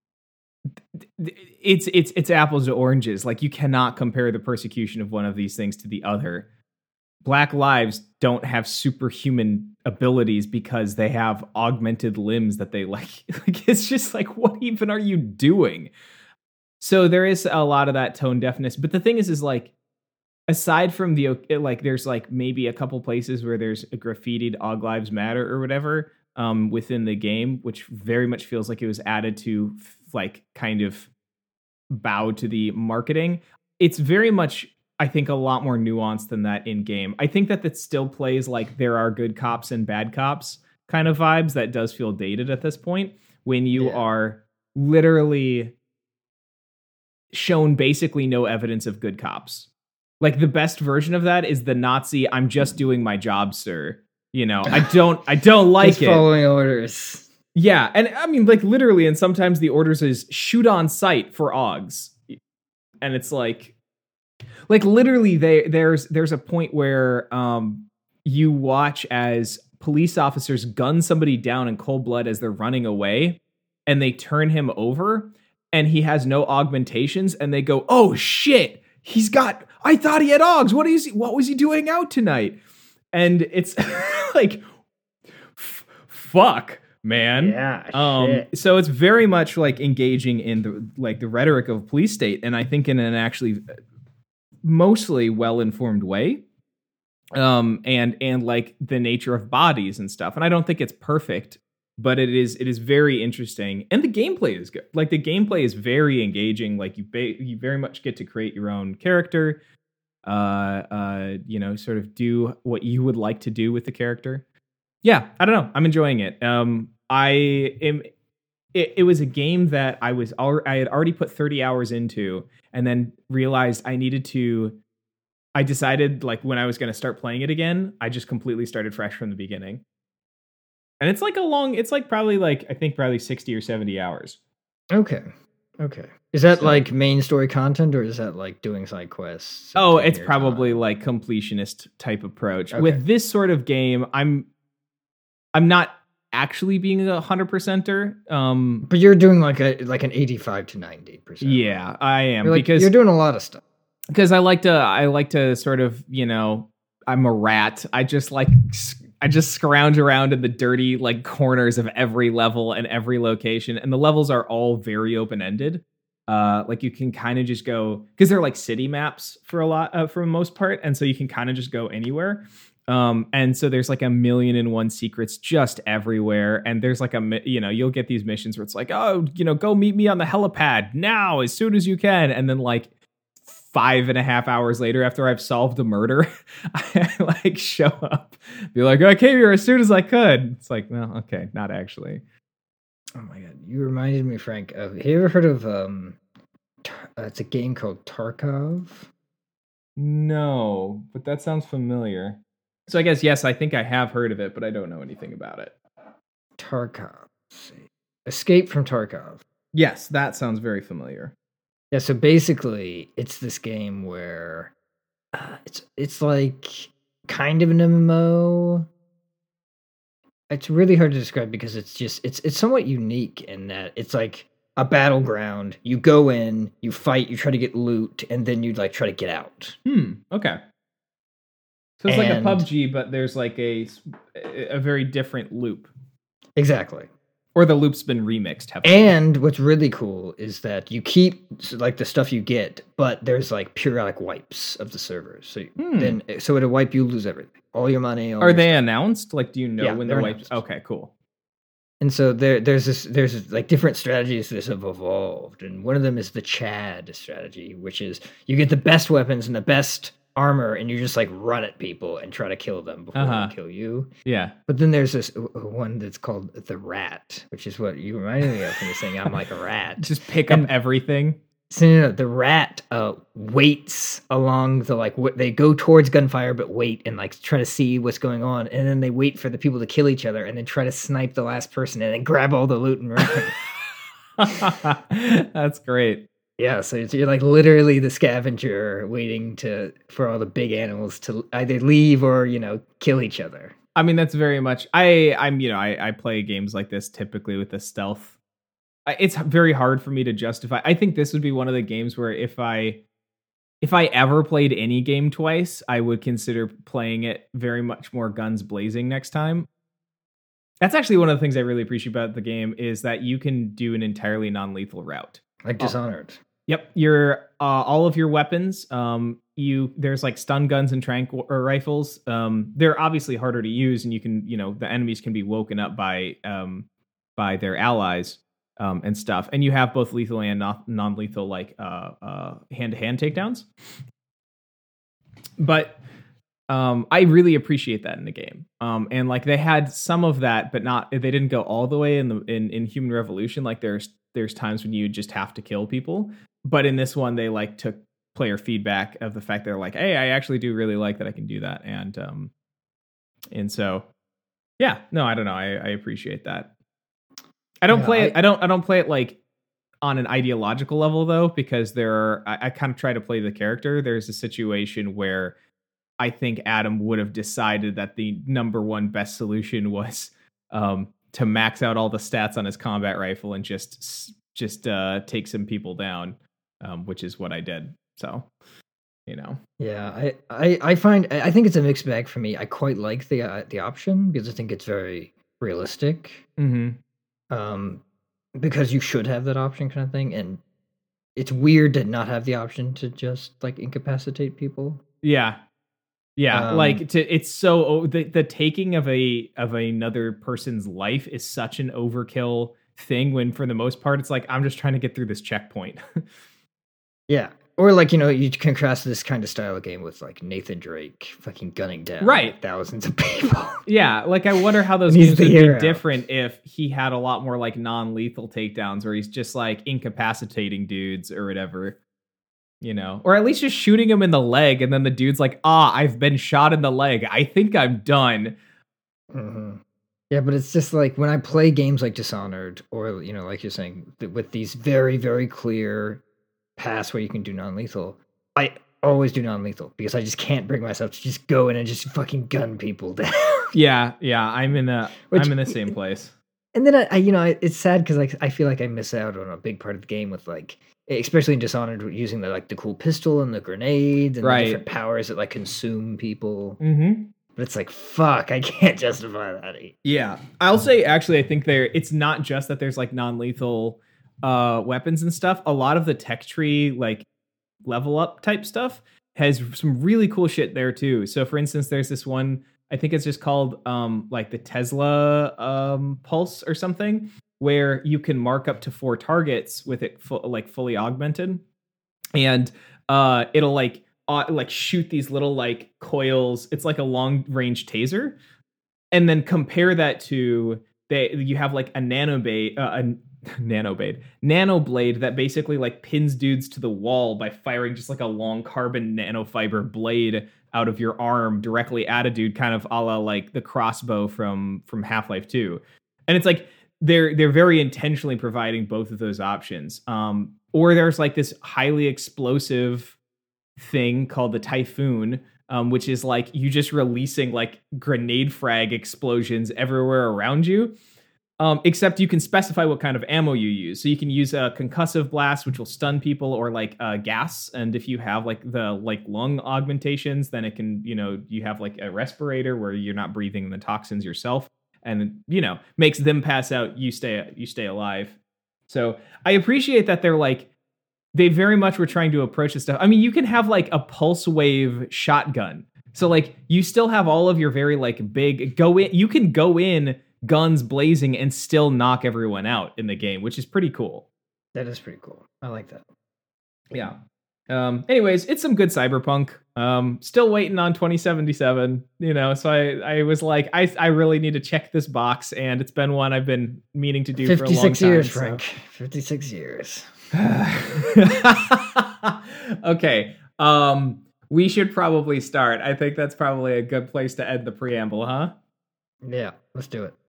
it's apples to oranges. Like you cannot compare the persecution of one of these things to the other. Black lives don't have superhuman abilities because they have augmented limbs that they like it's just like, what even are you doing? So there is a lot of that tone deafness. But the thing is like, aside from there's like maybe a couple places where there's a graffitied Og Lives Matter or whatever within the game, which very much feels like it was added to like kind of bow to the marketing. It's very much, I think, a lot more nuanced than that in game. I think that still plays like there are good cops and bad cops kind of vibes that does feel dated at this point when you are literally shown basically no evidence of good cops. Like the best version of that is the Nazi, I'm just doing my job, sir. You know, I don't like just it. Following orders. Yeah, and I mean like literally, and sometimes the orders is shoot on sight for Augs. And it's like literally there's a point where you watch as police officers gun somebody down in cold blood as they're running away, and they turn him over and he has no augmentations, and they go, oh shit, I thought he had Augs. What was he doing out tonight? And it's like, fuck, man. Yeah. Shit. So it's very much like engaging in the rhetoric of police state, and I think in an actually mostly well-informed way. And like the nature of bodies and stuff. And I don't think it's perfect, but it is very interesting. And the gameplay is good. Like the gameplay is very engaging. Like you very much get to create your own character, sort of do what you would like to do with the character. Yeah, I don't know. I'm enjoying it. I am it was a game that I had already put 30 hours into, and then realized I decided like when I was going to start playing it again, I just completely started fresh from the beginning. And it's like probably 60 or 70 hours. Okay. Is that like main story content, or is that like doing side quests? Oh, it's probably like completionist type approach. Okay. With this sort of game, I'm not actually being a 100%er. But you're doing like an 85 to 90%. Yeah, I am, because you're doing a lot of stuff. Because I like to sort of, I'm a rat. I just scrounge around in the dirty like corners of every level and every location, and the levels are all very open-ended. Like you can kind of just go, because they're like city maps for the most part, and so you can kind of just go anywhere. And so there's like 1,000,001 secrets just everywhere, and there's like you'll get these missions where it's like, oh, go meet me on the helipad now as soon as you can, and then like 5.5 hours later, after I've solved the murder, I like show up, be like, I came here as soon as I could. It's like, well, okay, not actually. Oh my god, you reminded me, Frank, of, have you ever heard of it's a game called Tarkov? No, but that sounds familiar. So I guess, yes, I think I have heard of it, but I don't know anything about it. Tarkov. Let's see. Escape from Tarkov. Yes, that sounds very familiar. Yeah, so basically, it's this game where it's like kind of an MMO. It's really hard to describe because it's somewhat unique in that it's like a battleground. You go in, you fight, you try to get loot, and then you like try to get out. Okay. So it's like a PUBG, but there's like a very different loop. Exactly. Or the loop's been remixed heavily. And what's really cool is that you keep like the stuff you get, but there's like periodic wipes of the servers. So so at a wipe you lose everything, all your money. Are they announced? Like, do you know when they're wiped? Okay, cool. And so there's like different strategies that have evolved, and one of them is the Chad strategy, which is you get the best weapons and the best armor, and you just like run at people and try to kill them before they kill you. Yeah. But then there's this one that's called the Rat, which is what you reminded me of when you're saying I'm like a rat. Just pick up everything. So no, the Rat waits along the they go towards gunfire, but wait and like try to see what's going on, and then they wait for the people to kill each other, and then try to snipe the last person, and then grab all the loot and run. That's great. Yeah, so you're like literally the scavenger waiting for all the big animals to either leave or, kill each other. I mean, that's very much I play games like this typically with the stealth. It's very hard for me to justify. I think this would be one of the games where if I ever played any game twice, I would consider playing it very much more guns blazing next time. That's actually one of the things I really appreciate about the game is that you can do an entirely non-lethal route. Like Dishonored. Yep, your all of your weapons. There's like stun guns and rifles. They're obviously harder to use, and you can the enemies can be woken up by their allies and stuff. And you have both lethal and non-lethal like hand-to-hand takedowns. But I really appreciate that in the game. And like they had some of that, but they didn't go all the way in Human Revolution. Like there's times when you just have to kill people. But in this one, they like took player feedback of the fact they're like, hey, I actually do really like that I can do that. And so, yeah, no, I don't know. I appreciate that. I don't play it. I don't play it like on an ideological level though, because I kind of try to play the character. There's a situation where I think Adam would have decided that the number one best solution was to max out all the stats on his combat rifle and just take some people down, which is what I did. So, Yeah, I think it's a mixed bag for me. I quite like the option because I think it's very realistic. Mm-hmm. Because you should have that option kind of thing, and it's weird to not have the option to just like incapacitate people. Yeah. It's so the taking of another person's life is such an overkill thing when for the most part it's like I'm just trying to get through this checkpoint. Yeah, Or like, you contrast this kind of style of game with like Nathan Drake fucking gunning down thousands of people. Yeah, like I wonder how those games would be different if he had a lot more like non-lethal takedowns where he's just like incapacitating dudes or whatever. Or at least just shooting him in the leg, and then the dude's like, I've been shot in the leg. I think I'm done. Mm-hmm. Yeah, but it's just like when I play games like Dishonored, or, like you're saying, with these very, very clear paths where you can do non-lethal, I always do non-lethal because I just can't bring myself to just go in and just fucking gun people down. Yeah, I'm in the same place. And then it's sad because I feel like I miss out on a big part of the game with like, especially in Dishonored, using the cool pistol and the grenades and the different powers that like consume people. Mm-hmm. But it's like, fuck, I can't justify that. Yeah, I'll say actually, I think it's not just that there's like non-lethal weapons and stuff. A lot of the tech tree like level up type stuff has some really cool shit there too. So for instance, there's this one, I think it's just called like the Tesla Pulse or something, where you can mark up to 4 targets with it fully augmented, and it'll like shoot these little like coils. It's like a long range taser, and then compare that to you have like a nanoblade that basically like pins dudes to the wall by firing just like a long carbon nanofiber blade out of your arm directly at a dude, kind of a la like the crossbow from Half-Life 2. And it's like they're very intentionally providing both of those options. Or there's like this highly explosive thing called the Typhoon, which is like you just releasing like grenade frag explosions everywhere around you. Except you can specify what kind of ammo you use. So you can use a concussive blast, which will stun people, or like gas. And if you have like the lung augmentations, then it can, you have like a respirator where you're not breathing the toxins yourself, and makes them pass out. You stay alive. So I appreciate that they very much were trying to approach this stuff. I mean, you can have like a pulse wave shotgun. So like you still have all of your very like big you can go in guns blazing and still knock everyone out in the game, which is pretty cool. That is pretty cool. I like that. Yeah. Anyways, it's some good Cyberpunk. Still waiting on 2077, so I was like, I really need to check this box, and it's been one I've been meaning to do for a long time. 56 years, Frank. 56 years. Okay. We should probably start. I think that's probably a good place to end the preamble, huh? Yeah, let's do it.